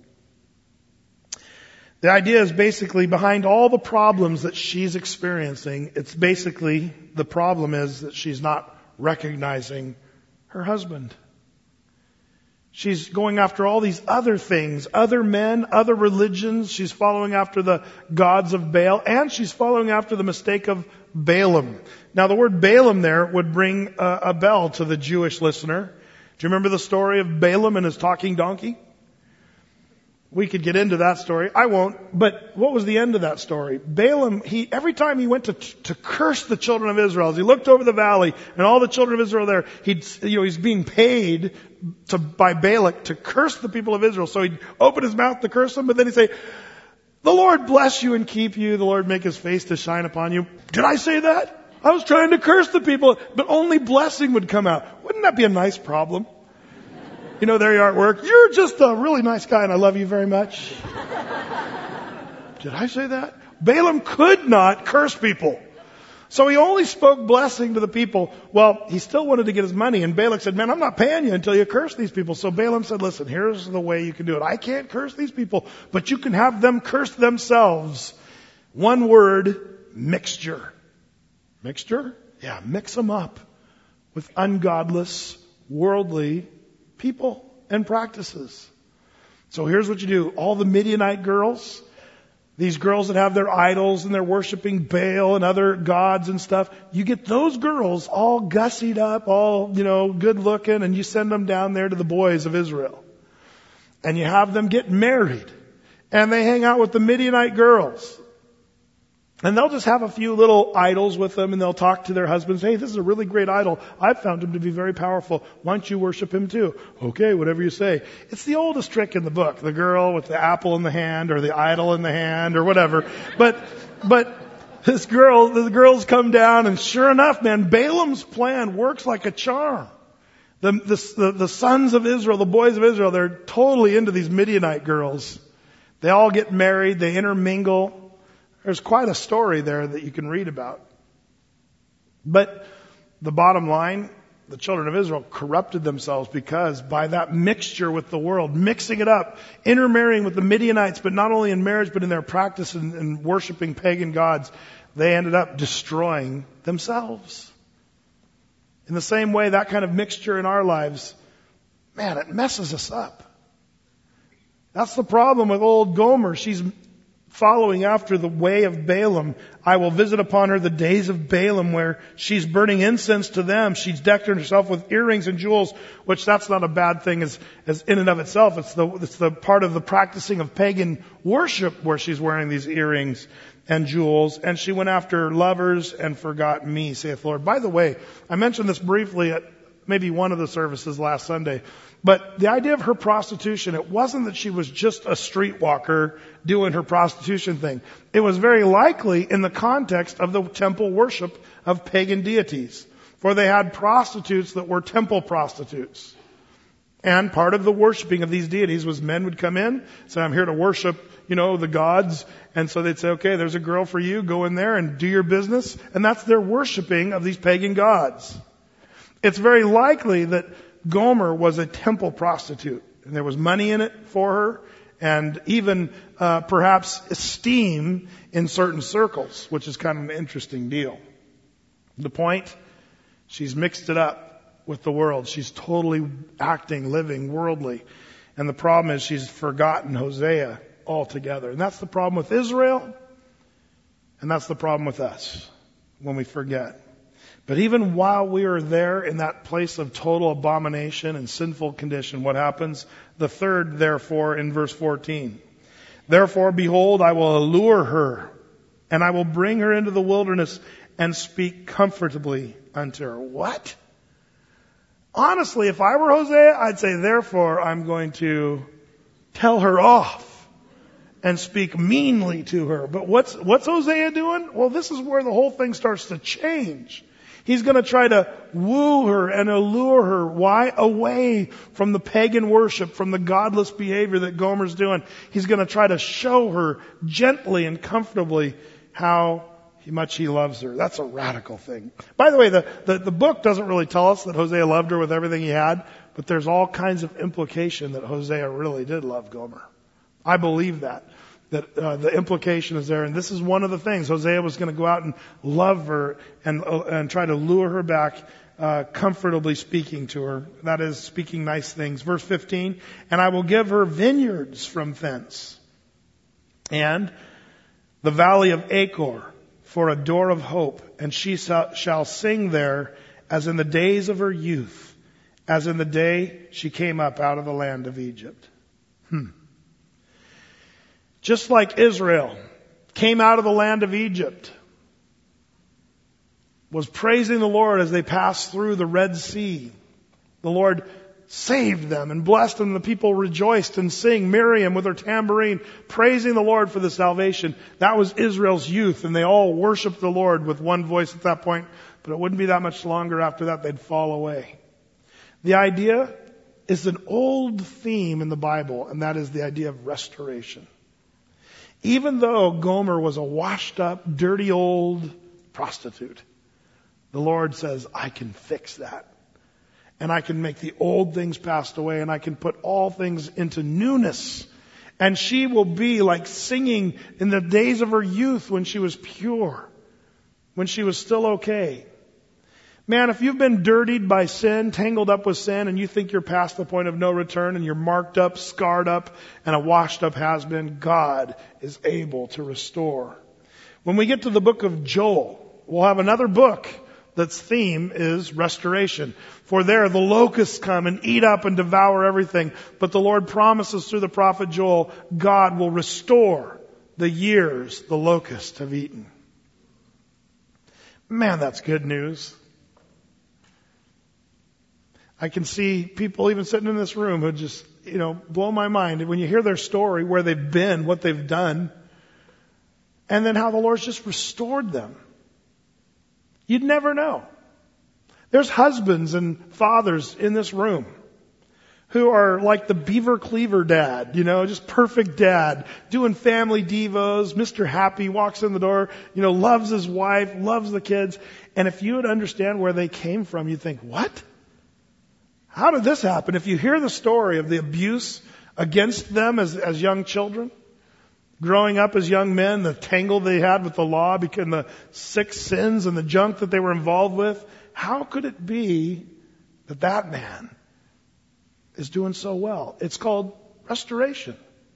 The idea is basically behind all the problems that she's experiencing, it's basically the problem is that she's not recognizing her husband. She's going after all these other things, other men, other religions. She's following after the gods of Baal, and she's following after the mistake of Balaam. Now the word Balaam there would bring a, a bell to the Jewish listener. Do you remember the story of Balaam and his talking donkey? We could get into that story. I won't. But what was the end of that story? Balaam, he, every time he went to, to curse the children of Israel, as he looked over the valley and all the children of Israel there, he'd, you know, he's being paid to, by Balak to curse the people of Israel. So he'd open his mouth to curse them, but then he'd say, the Lord bless you and keep you. The Lord make his face to shine upon you. Did I say that? I was trying to curse the people, but only blessing would come out. Wouldn't that be a nice problem? You know, there you are at work. You're just a really nice guy and I love you very much. Did I say that? Balaam could not curse people. So he only spoke blessing to the people. Well, he still wanted to get his money. And Balak said, man, I'm not paying you until you curse these people. So Balaam said, listen, here's the way you can do it. I can't curse these people, but you can have them curse themselves. One word, mixture. Mixture? Yeah, mix them up with ungodless, worldly people and practices. So here's what you do. All the Midianite girls, these girls that have their idols and they're worshiping Baal and other gods and stuff, you get those girls all gussied up, all, you know, good looking, and you send them down there to the boys of Israel. And you have them get married. And they hang out with the Midianite girls. And they'll just have a few little idols with them and they'll talk to their husbands. Hey, this is a really great idol. I've found him to be very powerful. Why don't you worship him too? Okay, whatever you say. It's the oldest trick in the book. The girl with the apple in the hand or the idol in the hand or whatever. But, but this girl, the girls come down and sure enough, man, Balaam's plan works like a charm. The, the, the, the sons of Israel, the boys of Israel, they're totally into these Midianite girls. They all get married. They intermingle. There's quite a story there that you can read about. But the bottom line, the children of Israel corrupted themselves because by that mixture with the world, mixing it up, intermarrying with the Midianites, but not only in marriage, but in their practice and, and worshiping pagan gods, they ended up destroying themselves. In the same way, that kind of mixture in our lives, man, it messes us up. That's the problem with old Gomer. She's following after the way of Balaam. I will visit upon her the days of Balaam, where she's burning incense to them. She's decked herself with earrings and jewels, which that's not a bad thing as, as in and of itself. It's the, it's the part of the practicing of pagan worship where she's wearing these earrings and jewels. And she went after lovers and forgot me, saith the Lord. By the way, I mentioned this briefly at maybe one of the services last Sunday. But the idea of her prostitution, it wasn't that she was just a streetwalker doing her prostitution thing. It was very likely in the context of the temple worship of pagan deities. For they had prostitutes that were temple prostitutes. And part of the worshiping of these deities was men would come in, say, I'm here to worship, you know, the gods. And so they'd say, okay, there's a girl for you. Go in there and do your business. And that's their worshiping of these pagan gods. It's very likely that Gomer was a temple prostitute, and there was money in it for her, and even uh, perhaps esteem in certain circles, which is kind of an interesting deal. The point, she's mixed it up with the world. She's totally acting, living worldly. And the problem is she's forgotten Hosea altogether. And that's the problem with Israel, and that's the problem with us when we forget. But even while we are there in that place of total abomination and sinful condition, what happens? The third, therefore, in verse fourteen. Therefore, behold, I will allure her, and I will bring her into the wilderness and speak comfortably unto her. What? Honestly, if I were Hosea, I'd say, therefore, I'm going to tell her off and speak meanly to her. But what's, what's Hosea doing? Well, this is where the whole thing starts to change. He's going to try to woo her and allure her. Why? Away from the pagan worship, from the godless behavior that Gomer's doing. He's going to try to show her gently and comfortably how much he loves her. That's a radical thing. By the way, the, the, the book doesn't really tell us that Hosea loved her with everything he had, but there's all kinds of implication that Hosea really did love Gomer. I believe that. That uh, the implication is there, and this is one of the things. Hosea was going to go out and love her and uh, and try to lure her back, uh, comfortably speaking to her. That is, speaking nice things. Verse fifteen, and I will give her vineyards from thence, and the valley of Achor for a door of hope, and she shall sing there as in the days of her youth, as in the day she came up out of the land of Egypt. Hmm. Just like Israel came out of the land of Egypt, was praising the Lord as they passed through the Red Sea. The Lord saved them and blessed them. The people rejoiced and sang. Miriam with her tambourine, praising the Lord for the salvation. That was Israel's youth, and they all worshiped the Lord with one voice at that point. But it wouldn't be that much longer after that they'd fall away. The idea is an old theme in the Bible, and that is the idea of restoration. Even though Gomer was a washed up, dirty old prostitute, the Lord says, I can fix that. And I can make the old things passed away, and I can put all things into newness. And she will be like singing in the days of her youth when she was pure, when she was still okay. Man, if you've been dirtied by sin, tangled up with sin, and you think you're past the point of no return, and you're marked up, scarred up, and a washed up has-been, God is able to restore. When we get to the book of Joel, we'll have another book that's theme is restoration. For there the locusts come and eat up and devour everything. But the Lord promises through the prophet Joel, God will restore the years the locusts have eaten. Man, that's good news. I can see people even sitting in this room who just, you know, blow my mind. When you hear their story, where they've been, what they've done, and then how the Lord's just restored them. You'd never know. There's husbands and fathers in this room who are like the Beaver Cleaver dad, you know, just perfect dad, doing family devos, Mister Happy, walks in the door, you know, loves his wife, loves the kids. And if you would understand where they came from, you'd think, what? How did this happen? If you hear the story of the abuse against them as, as young children, growing up as young men, the tangle they had with the law, because the six sins and the junk that they were involved with, how could it be that that man is doing so well? It's called restoration.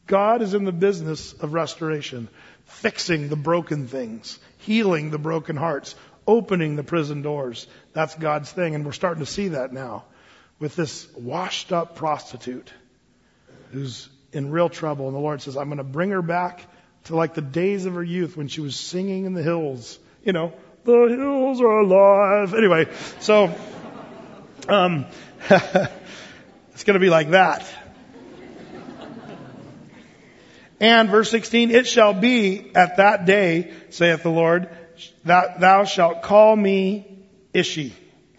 God is in the business of restoration, fixing the broken things, healing the broken hearts, opening the prison doors. That's God's thing. And we're starting to see that now with this washed up prostitute who's in real trouble. And the Lord says, I'm going to bring her back to like the days of her youth when she was singing in the hills. You know, the hills are alive. Anyway, so um, it's going to be like that. And verse sixteen, it shall be at that day, saith the Lord, that thou shalt call me Ishi,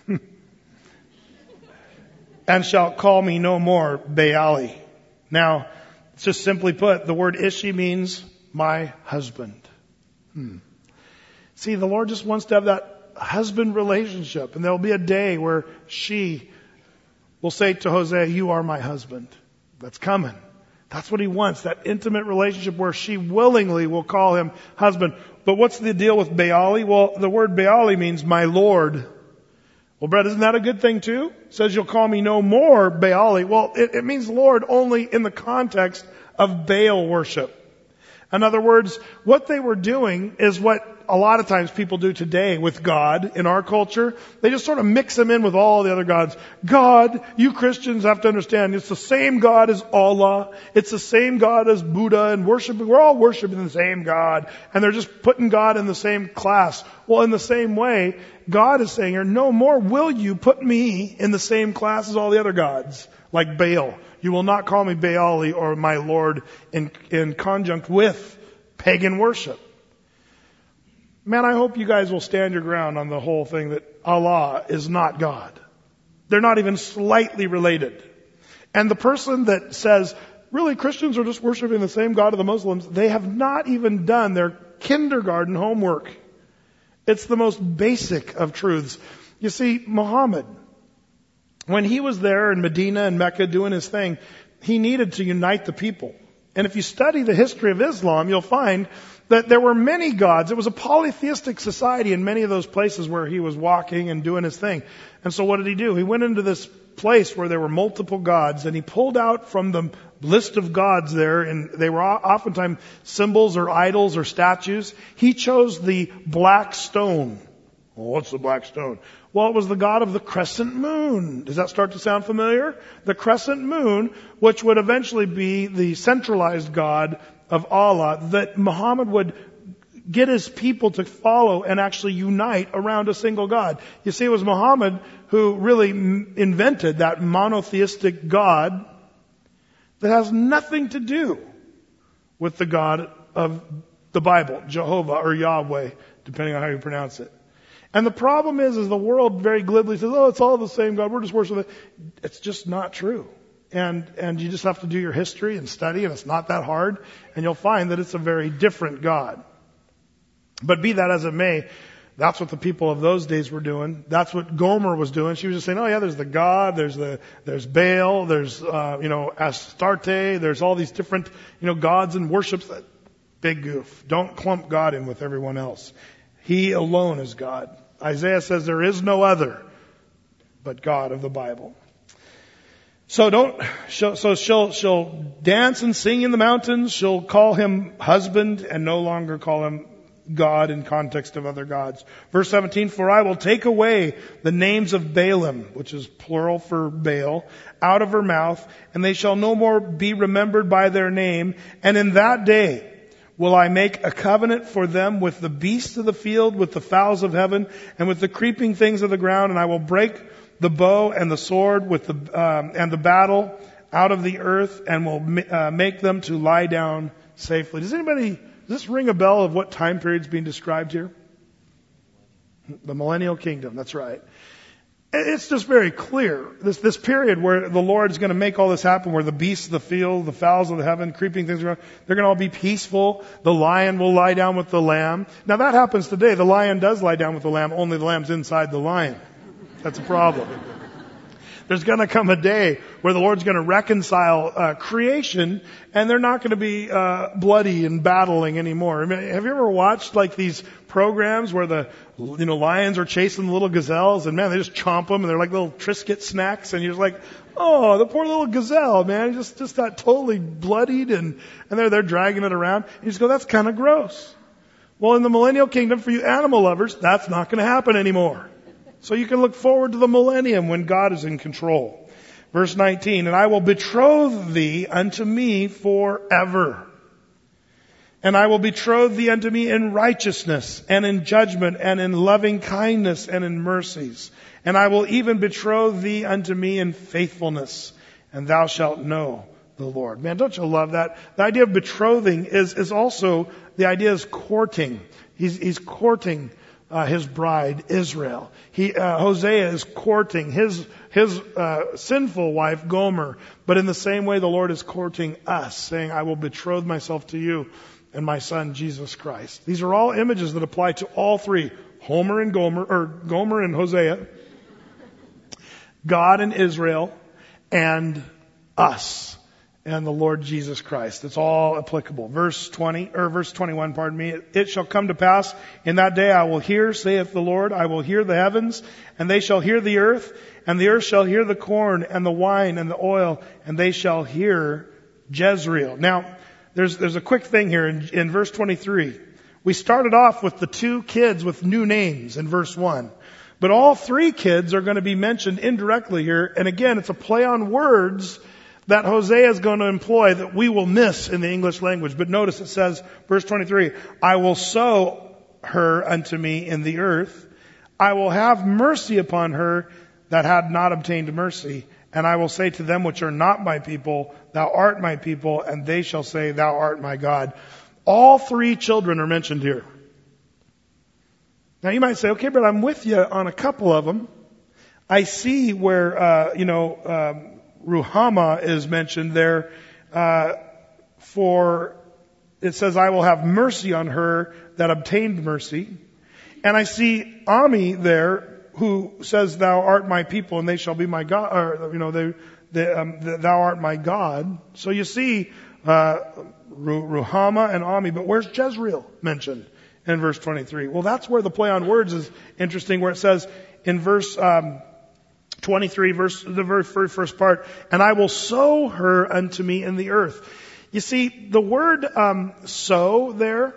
and shalt call me no more Baali. Now, just simply put, the word Ishi means my husband. Hmm. See, the Lord just wants to have that husband relationship, and there will be a day where she will say to Hosea, you are my husband. That's coming. That's what he wants, that intimate relationship where she willingly will call him husband. But what's the deal with Baali? Well, the word Baali means my Lord. Well, Brett, isn't that a good thing too? It says you'll call me no more Baali. Well, it, it means Lord only in the context of Baal worship. In other words, what they were doing is what a lot of times people do today with God in our culture. They just sort of mix him in with all the other gods. God, you Christians have to understand, it's the same God as Allah. It's the same God as Buddha and worshiping. We're all worshiping the same God. And they're just putting God in the same class. Well, in the same way, God is saying here, no more will you put me in the same class as all the other gods, like Baal. You will not call me Baali or my Lord in, in conjunct with pagan worship. Man, I hope you guys will stand your ground on the whole thing that Allah is not God. They're not even slightly related. And the person that says, really, Christians are just worshiping the same God of the Muslims, they have not even done their kindergarten homework. It's the most basic of truths. You see, Muhammad, when he was there in Medina and Mecca doing his thing, he needed to unite the people. And if you study the history of Islam, you'll find that there were many gods. It was a polytheistic society in many of those places where he was walking and doing his thing. And so what did he do? He went into this place where there were multiple gods, and he pulled out from the list of gods there, and they were oftentimes symbols or idols or statues. He chose the black stone. Well, what's the black stone? Well, it was the god of the crescent moon. Does that start to sound familiar? The crescent moon, which would eventually be the centralized god of Allah, that Muhammad would get his people to follow and actually unite around a single God. You see, it was Muhammad who really m- invented that monotheistic God that has nothing to do with the God of the Bible, Jehovah or Yahweh, depending on how you pronounce it. And the problem is, is the world very glibly says, oh, it's all the same God, we're just worshiping it. It's just not true. And, and you just have to do your history and study, and it's not that hard, and you'll find that it's a very different God. But be that as it may, that's what the people of those days were doing. That's what Gomer was doing. She was just saying, oh yeah, there's the God, there's the, there's Baal, there's, uh, you know, Astarte, there's all these different, you know, gods and worships. Big goof. Don't clump God in with everyone else. He alone is God. Isaiah says there is no other but God of the Bible. So don't, so she'll, she'll dance and sing in the mountains. She'll call him husband and no longer call him God in context of other gods. Verse seventeen, for I will take away the names of Baalim, which is plural for Baal, out of her mouth, and they shall no more be remembered by their name. And in that day will I make a covenant for them with the beasts of the field, with the fowls of heaven, and with the creeping things of the ground, and I will break the bow and the sword with the um, and the battle out of the earth, and will uh, make them to lie down safely. Does anybody, does this ring a bell of what time period is being described here? The millennial kingdom, that's right. It's just very clear. This this period where the Lord is going to make all this happen, where the beasts of the field, the fowls of the heaven, creeping things around, they're going to all be peaceful. The lion will lie down with the lamb. Now that happens today. The lion does lie down with the lamb, only the lamb's inside the lion. That's a problem. There's going to come a day where the Lord's going to reconcile uh, creation, and they're not going to be uh, bloody and battling anymore. I mean, have you ever watched like these programs where the you know lions are chasing the little gazelles, and man, they just chomp them, and they're like little Triscuit snacks, and you're just like, oh, the poor little gazelle, man, just just got totally bloodied, and and they're they're dragging it around. And you just go, that's kind of gross. Well, in the millennial kingdom, for you animal lovers, that's not going to happen anymore. So you can look forward to the millennium when God is in control. Verse nineteen, and I will betroth thee unto me forever. And I will betroth thee unto me in righteousness and in judgment and in loving kindness and in mercies. And I will even betroth thee unto me in faithfulness, and thou shalt know the Lord. Man, don't you love that? The idea of betrothing is, is also, the idea is courting. He's, he's courting Uh, his bride, Israel. He, uh, Hosea is courting his, his, uh, sinful wife, Gomer. But in the same way, the Lord is courting us, saying, I will betroth myself to you and my son, Jesus Christ. These are all images that apply to all three. Homer and Gomer, or Gomer and Hosea. God and Israel, and us. And the Lord Jesus Christ. It's all applicable. Verse twenty, or verse twenty-one, pardon me. It shall come to pass in that day I will hear, saith the Lord, I will hear the heavens, and they shall hear the earth, and the earth shall hear the corn, and the wine, and the oil, and they shall hear Jezreel. Now, there's, there's a quick thing here in, in verse twenty-three. We started off with the two kids with new names in verse one. But all three kids are going to be mentioned indirectly here. And again, it's a play on words that Hosea is going to employ that we will miss in the English language. But notice it says, verse twenty-three, I will sow her unto me in the earth. I will have mercy upon her that had not obtained mercy. And I will say to them which are not my people, thou art my people, and they shall say, thou art my God. All three children are mentioned here. Now you might say, okay, but I'm with you on a couple of them. I see where, uh, you know, um, Ruhamah is mentioned there, uh, for, it says, I will have mercy on her that obtained mercy. And I see Ami there, who says, thou art my people and they shall be my God, or, you know, they, they, um, the, thou art my God. So you see, uh, Ruhamah and Ami, but where's Jezreel mentioned in verse twenty-three? Well, that's where the play on words is interesting, where it says in verse, um, twenty-three, verse, the very first part, and I will sow her unto me in the earth. You see, the word um, sow there,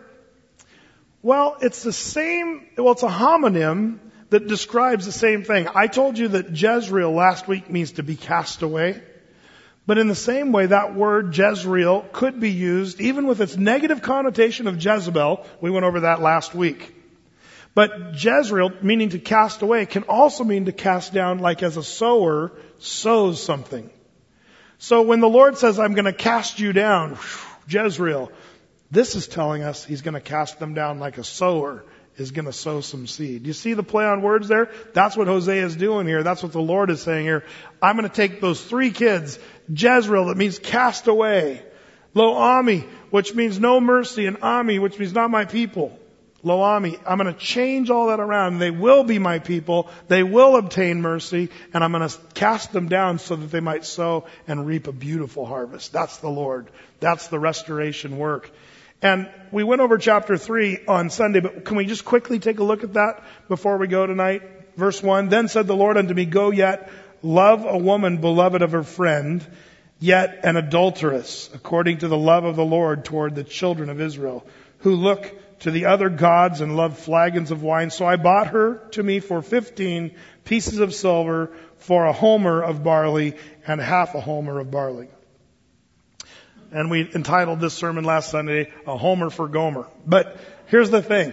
well, it's the same, well, it's a homonym that describes the same thing. I told you that Jezreel last week means to be cast away. But in the same way, that word Jezreel could be used, even with its negative connotation of Jezebel. We went over that last week. But Jezreel, meaning to cast away, can also mean to cast down, like as a sower sows something. So when the Lord says, I'm going to cast you down, Jezreel, this is telling us he's going to cast them down like a sower is going to sow some seed. You see the play on words there? That's what Hosea is doing here. That's what the Lord is saying here. I'm going to take those three kids, Jezreel, that means cast away, Lo Ami, which means no mercy, and Ami, which means not my people. Lo Ami, I'm going to change all that around. They will be my people. They will obtain mercy, and I'm going to cast them down so that they might sow and reap a beautiful harvest. That's the Lord. That's the restoration work. And we went over chapter three on Sunday, but can we just quickly take a look at that before we go tonight? Verse one, then said the Lord unto me, go yet, love a woman beloved of her friend, yet an adulteress, according to the love of the Lord toward the children of Israel, who look to the other gods and love flagons of wine. So I bought her to me for fifteen pieces of silver, for a homer of barley, and half a homer of barley. And we entitled this sermon last Sunday, A Homer for Gomer. But here's the thing.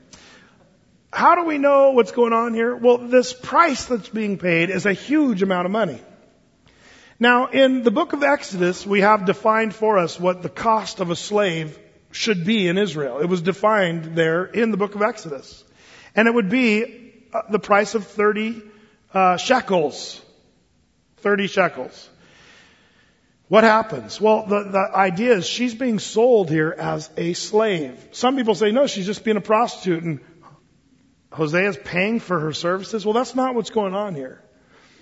How do we know what's going on here? Well, this price that's being paid is a huge amount of money. Now, in the book of Exodus, we have defined for us what the cost of a slave should be in Israel. It was defined there in the book of Exodus. And it would be the price of thirty uh, shekels. thirty shekels. What happens? Well, the, the idea is she's being sold here as a slave. Some people say, no, she's just being a prostitute and Hosea's paying for her services. Well, that's not what's going on here.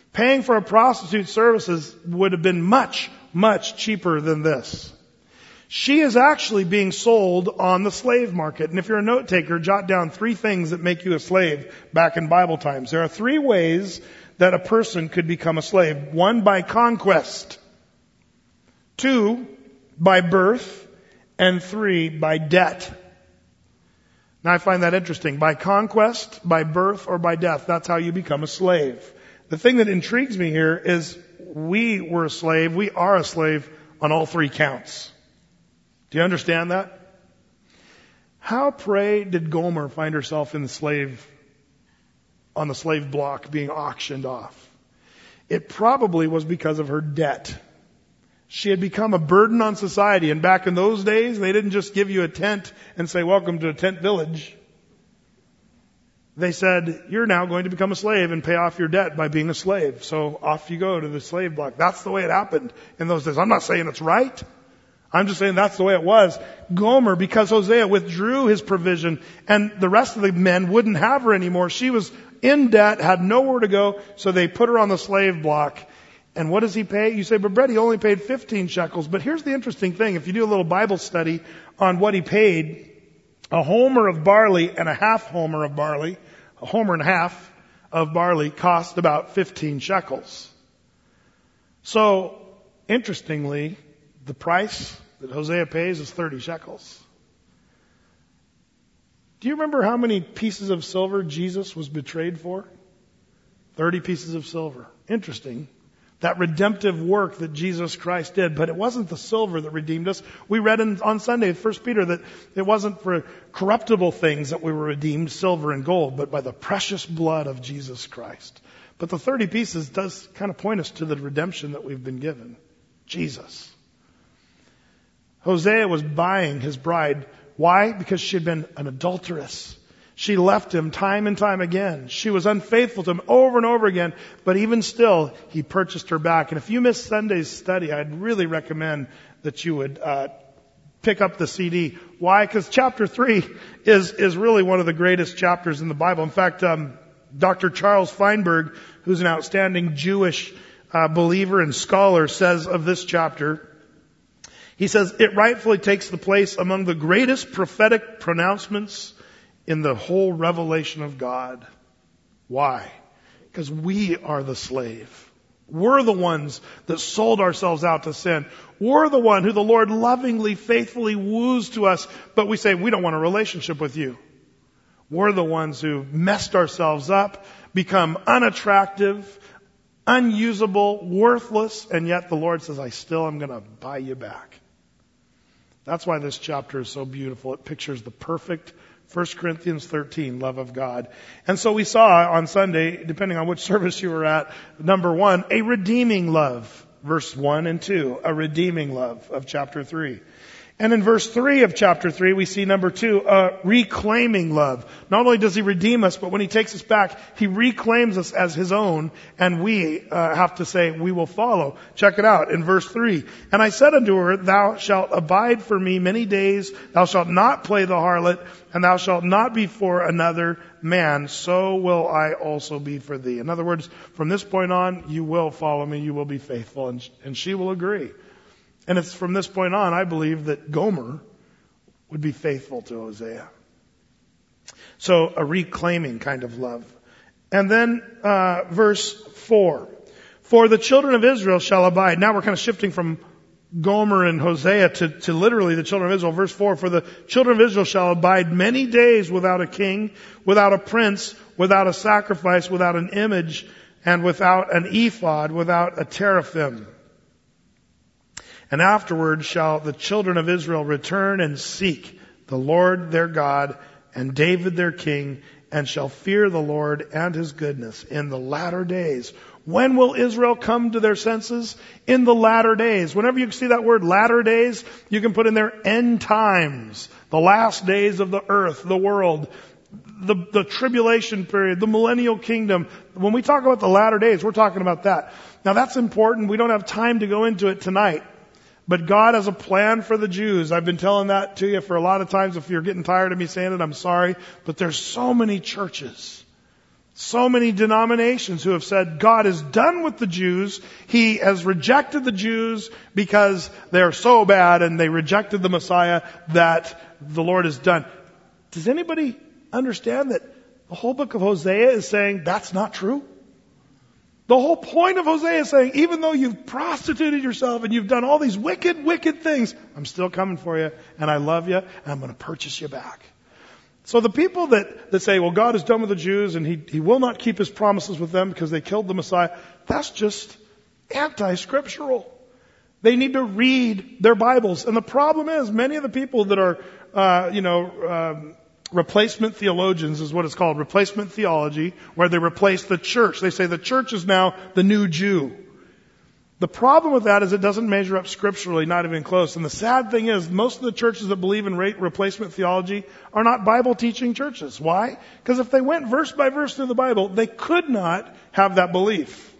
Paying for a prostitute's services would have been much, much cheaper than this. She is actually being sold on the slave market. And if you're a note taker, jot down three things that make you a slave back in Bible times. There are three ways that a person could become a slave. One, by conquest. Two, by birth. And three, by debt. Now I find that interesting. By conquest, by birth, or by death. That's how you become a slave. The thing that intrigues me here is we were a slave. We are a slave on all three counts. Do you understand that? How, pray, did Gomer find herself in the slave, on the slave block being auctioned off? It probably was because of her debt. She had become a burden on society. And back in those days, they didn't just give you a tent and say, welcome to a tent village. They said, you're now going to become a slave and pay off your debt by being a slave. So off you go to the slave block. That's the way it happened in those days. I'm not saying it's right. I'm just saying that's the way it was. Gomer, because Hosea withdrew his provision and the rest of the men wouldn't have her anymore. She was in debt, had nowhere to go, so they put her on the slave block. And what does he pay? You say, but Brett, he only paid fifteen shekels. But here's the interesting thing. If you do a little Bible study on what he paid, a homer of barley and a half homer of barley, a homer and a half of barley cost about fifteen shekels. So, interestingly, the price that Hosea pays is thirty shekels. Do you remember how many pieces of silver Jesus was betrayed for? thirty pieces of silver. Interesting. That redemptive work that Jesus Christ did. But it wasn't the silver that redeemed us. We read in, on Sunday, First Peter, that it wasn't for corruptible things that we were redeemed, silver and gold, but by the precious blood of Jesus Christ. But the thirty pieces does kind of point us to the redemption that we've been given. Jesus. Hosea was buying his bride. Why? Because she had been an adulteress. She left him time and time again. She was unfaithful to him over and over again. But even still, he purchased her back. And if you missed Sunday's study, I'd really recommend that you would uh, pick up the C D. Why? Because chapter three is is really one of the greatest chapters in the Bible. In fact, um, Doctor Charles Feinberg, who's an outstanding Jewish uh, believer and scholar, says of this chapter, he says, it rightfully takes the place among the greatest prophetic pronouncements in the whole revelation of God. Why? Because we are the slave. We're the ones that sold ourselves out to sin. We're the one who the Lord lovingly, faithfully woos to us, but we say, we don't want a relationship with you. We're the ones who messed ourselves up, become unattractive, unusable, worthless, and yet the Lord says, I still am going to buy you back. That's why this chapter is so beautiful. It pictures the perfect First Corinthians thirteen, love of God. And so we saw on Sunday, depending on which service you were at, number one, a redeeming love. Verse one and two, a redeeming love of chapter three. And in verse three of chapter three, we see number two, a reclaiming love. Not only does he redeem us, but when he takes us back, he reclaims us as his own, and we uh, have to say, we will follow. Check it out in verse three. And I said unto her, thou shalt abide for me many days, thou shalt not play the harlot, and thou shalt not be for another man, so will I also be for thee. In other words, from this point on, you will follow me, you will be faithful, and, and she will agree. And it's from this point on, I believe, that Gomer would be faithful to Hosea. So a reclaiming kind of love. And then uh, verse four. For the children of Israel shall abide. Now we're kind of shifting from Gomer and Hosea to, to literally the children of Israel. Verse four. For the children of Israel shall abide many days without a king, without a prince, without a sacrifice, without an image, and without an ephod, without a teraphim. And afterward shall the children of Israel return and seek the Lord their God and David their king, and shall fear the Lord and his goodness in the latter days. When will Israel come to their senses? In the latter days. Whenever you see that word latter days, you can put in there end times, the last days of the earth, the world, the, the tribulation period, the millennial kingdom. When we talk about the latter days, we're talking about that. Now that's important. We don't have time to go into it tonight. But God has a plan for the Jews. I've been telling that to you for a lot of times. If you're getting tired of me saying it, I'm sorry. But there's so many churches, So many denominations who have said God is done with the Jews. He has rejected the Jews because they're so bad and they rejected the Messiah that the Lord is done. Does anybody understand that the whole book of Hosea is saying that's not true? The whole point of Hosea is saying, even though you've prostituted yourself and you've done all these wicked, wicked things, I'm still coming for you and I love you and I'm going to purchase you back. So the people that, that say, well, God is done with the Jews and he, he will not keep his promises with them because they killed the Messiah, that's just anti-scriptural. They need to read their Bibles. And the problem is, many of the people that are, uh, you know, um, replacement theologians is what it's called, replacement theology, where they replace the church. They say the church is now the new Jew. The problem with that is it doesn't measure up scripturally, not even close. And the sad thing is, most of the churches that believe in replacement theology are not Bible teaching churches. Why? Because if they went verse by verse through the Bible, they could not have that belief.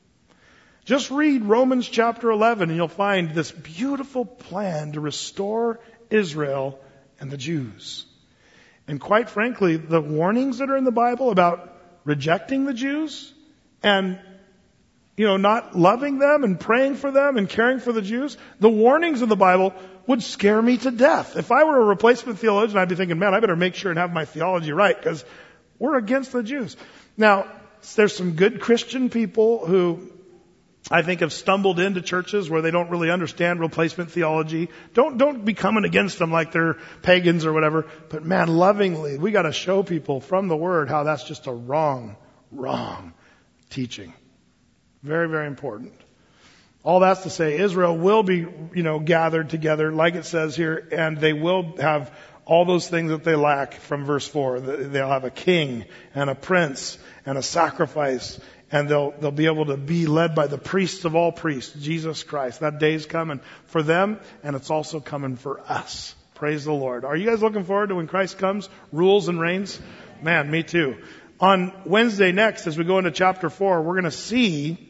Just read Romans chapter eleven and you'll find this beautiful plan to restore Israel and the Jews. And quite frankly, the warnings that are in the Bible about rejecting the Jews and you know, not loving them and praying for them and caring for the Jews, the warnings of the Bible would scare me to death. If I were a replacement theologian, I'd be thinking, man, I better make sure and have my theology right because we're against the Jews. Now, there's some good Christian people who I think have stumbled into churches where they don't really understand replacement theology. Don't, don't be coming against them like they're pagans or whatever. But man, lovingly, we got to show people from the Word how that's just a wrong, wrong teaching. Very, very important. All that's to say, Israel will be, you know, gathered together, like it says here, and they will have all those things that they lack from verse four. They'll have a king and a prince and a sacrifice, and they'll, they'll be able to be led by the priests of all priests, Jesus Christ. That day's coming for them, and it's also coming for us. Praise the Lord. Are you guys looking forward to when Christ comes, rules and reigns? Man, me too. On Wednesday next, as we go into chapter four, we're going to see.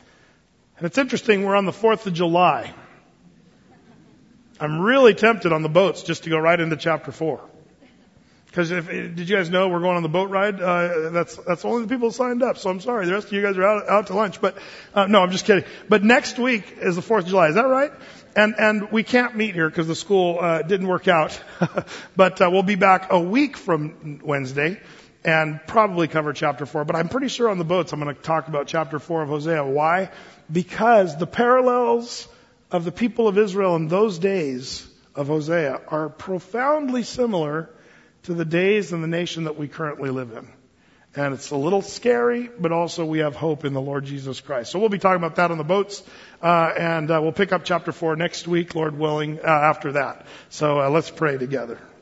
And it's interesting, we're on the fourth of July. I'm really tempted on the boats just to go right into chapter four. Because if, did you guys know we're going on the boat ride? Uh, that's, that's only the people who signed up. So I'm sorry. The rest of you guys are out, out to lunch. But, uh, no, I'm just kidding. But next week is the fourth of July. Is that right? And, and we can't meet here because the school, uh, didn't work out. But, uh, we'll be back a week from Wednesday and probably cover chapter four. But I'm pretty sure on the boats I'm going to talk about chapter four of Hosea. Why? Because the parallels of the people of Israel in those days of Hosea are profoundly similar to the days and the nation that we currently live in. And it's a little scary, but also we have hope in the Lord Jesus Christ. So we'll be talking about that on the boats, uh, and uh, we'll pick up chapter four next week, Lord willing, uh, after that. So uh, let's pray together.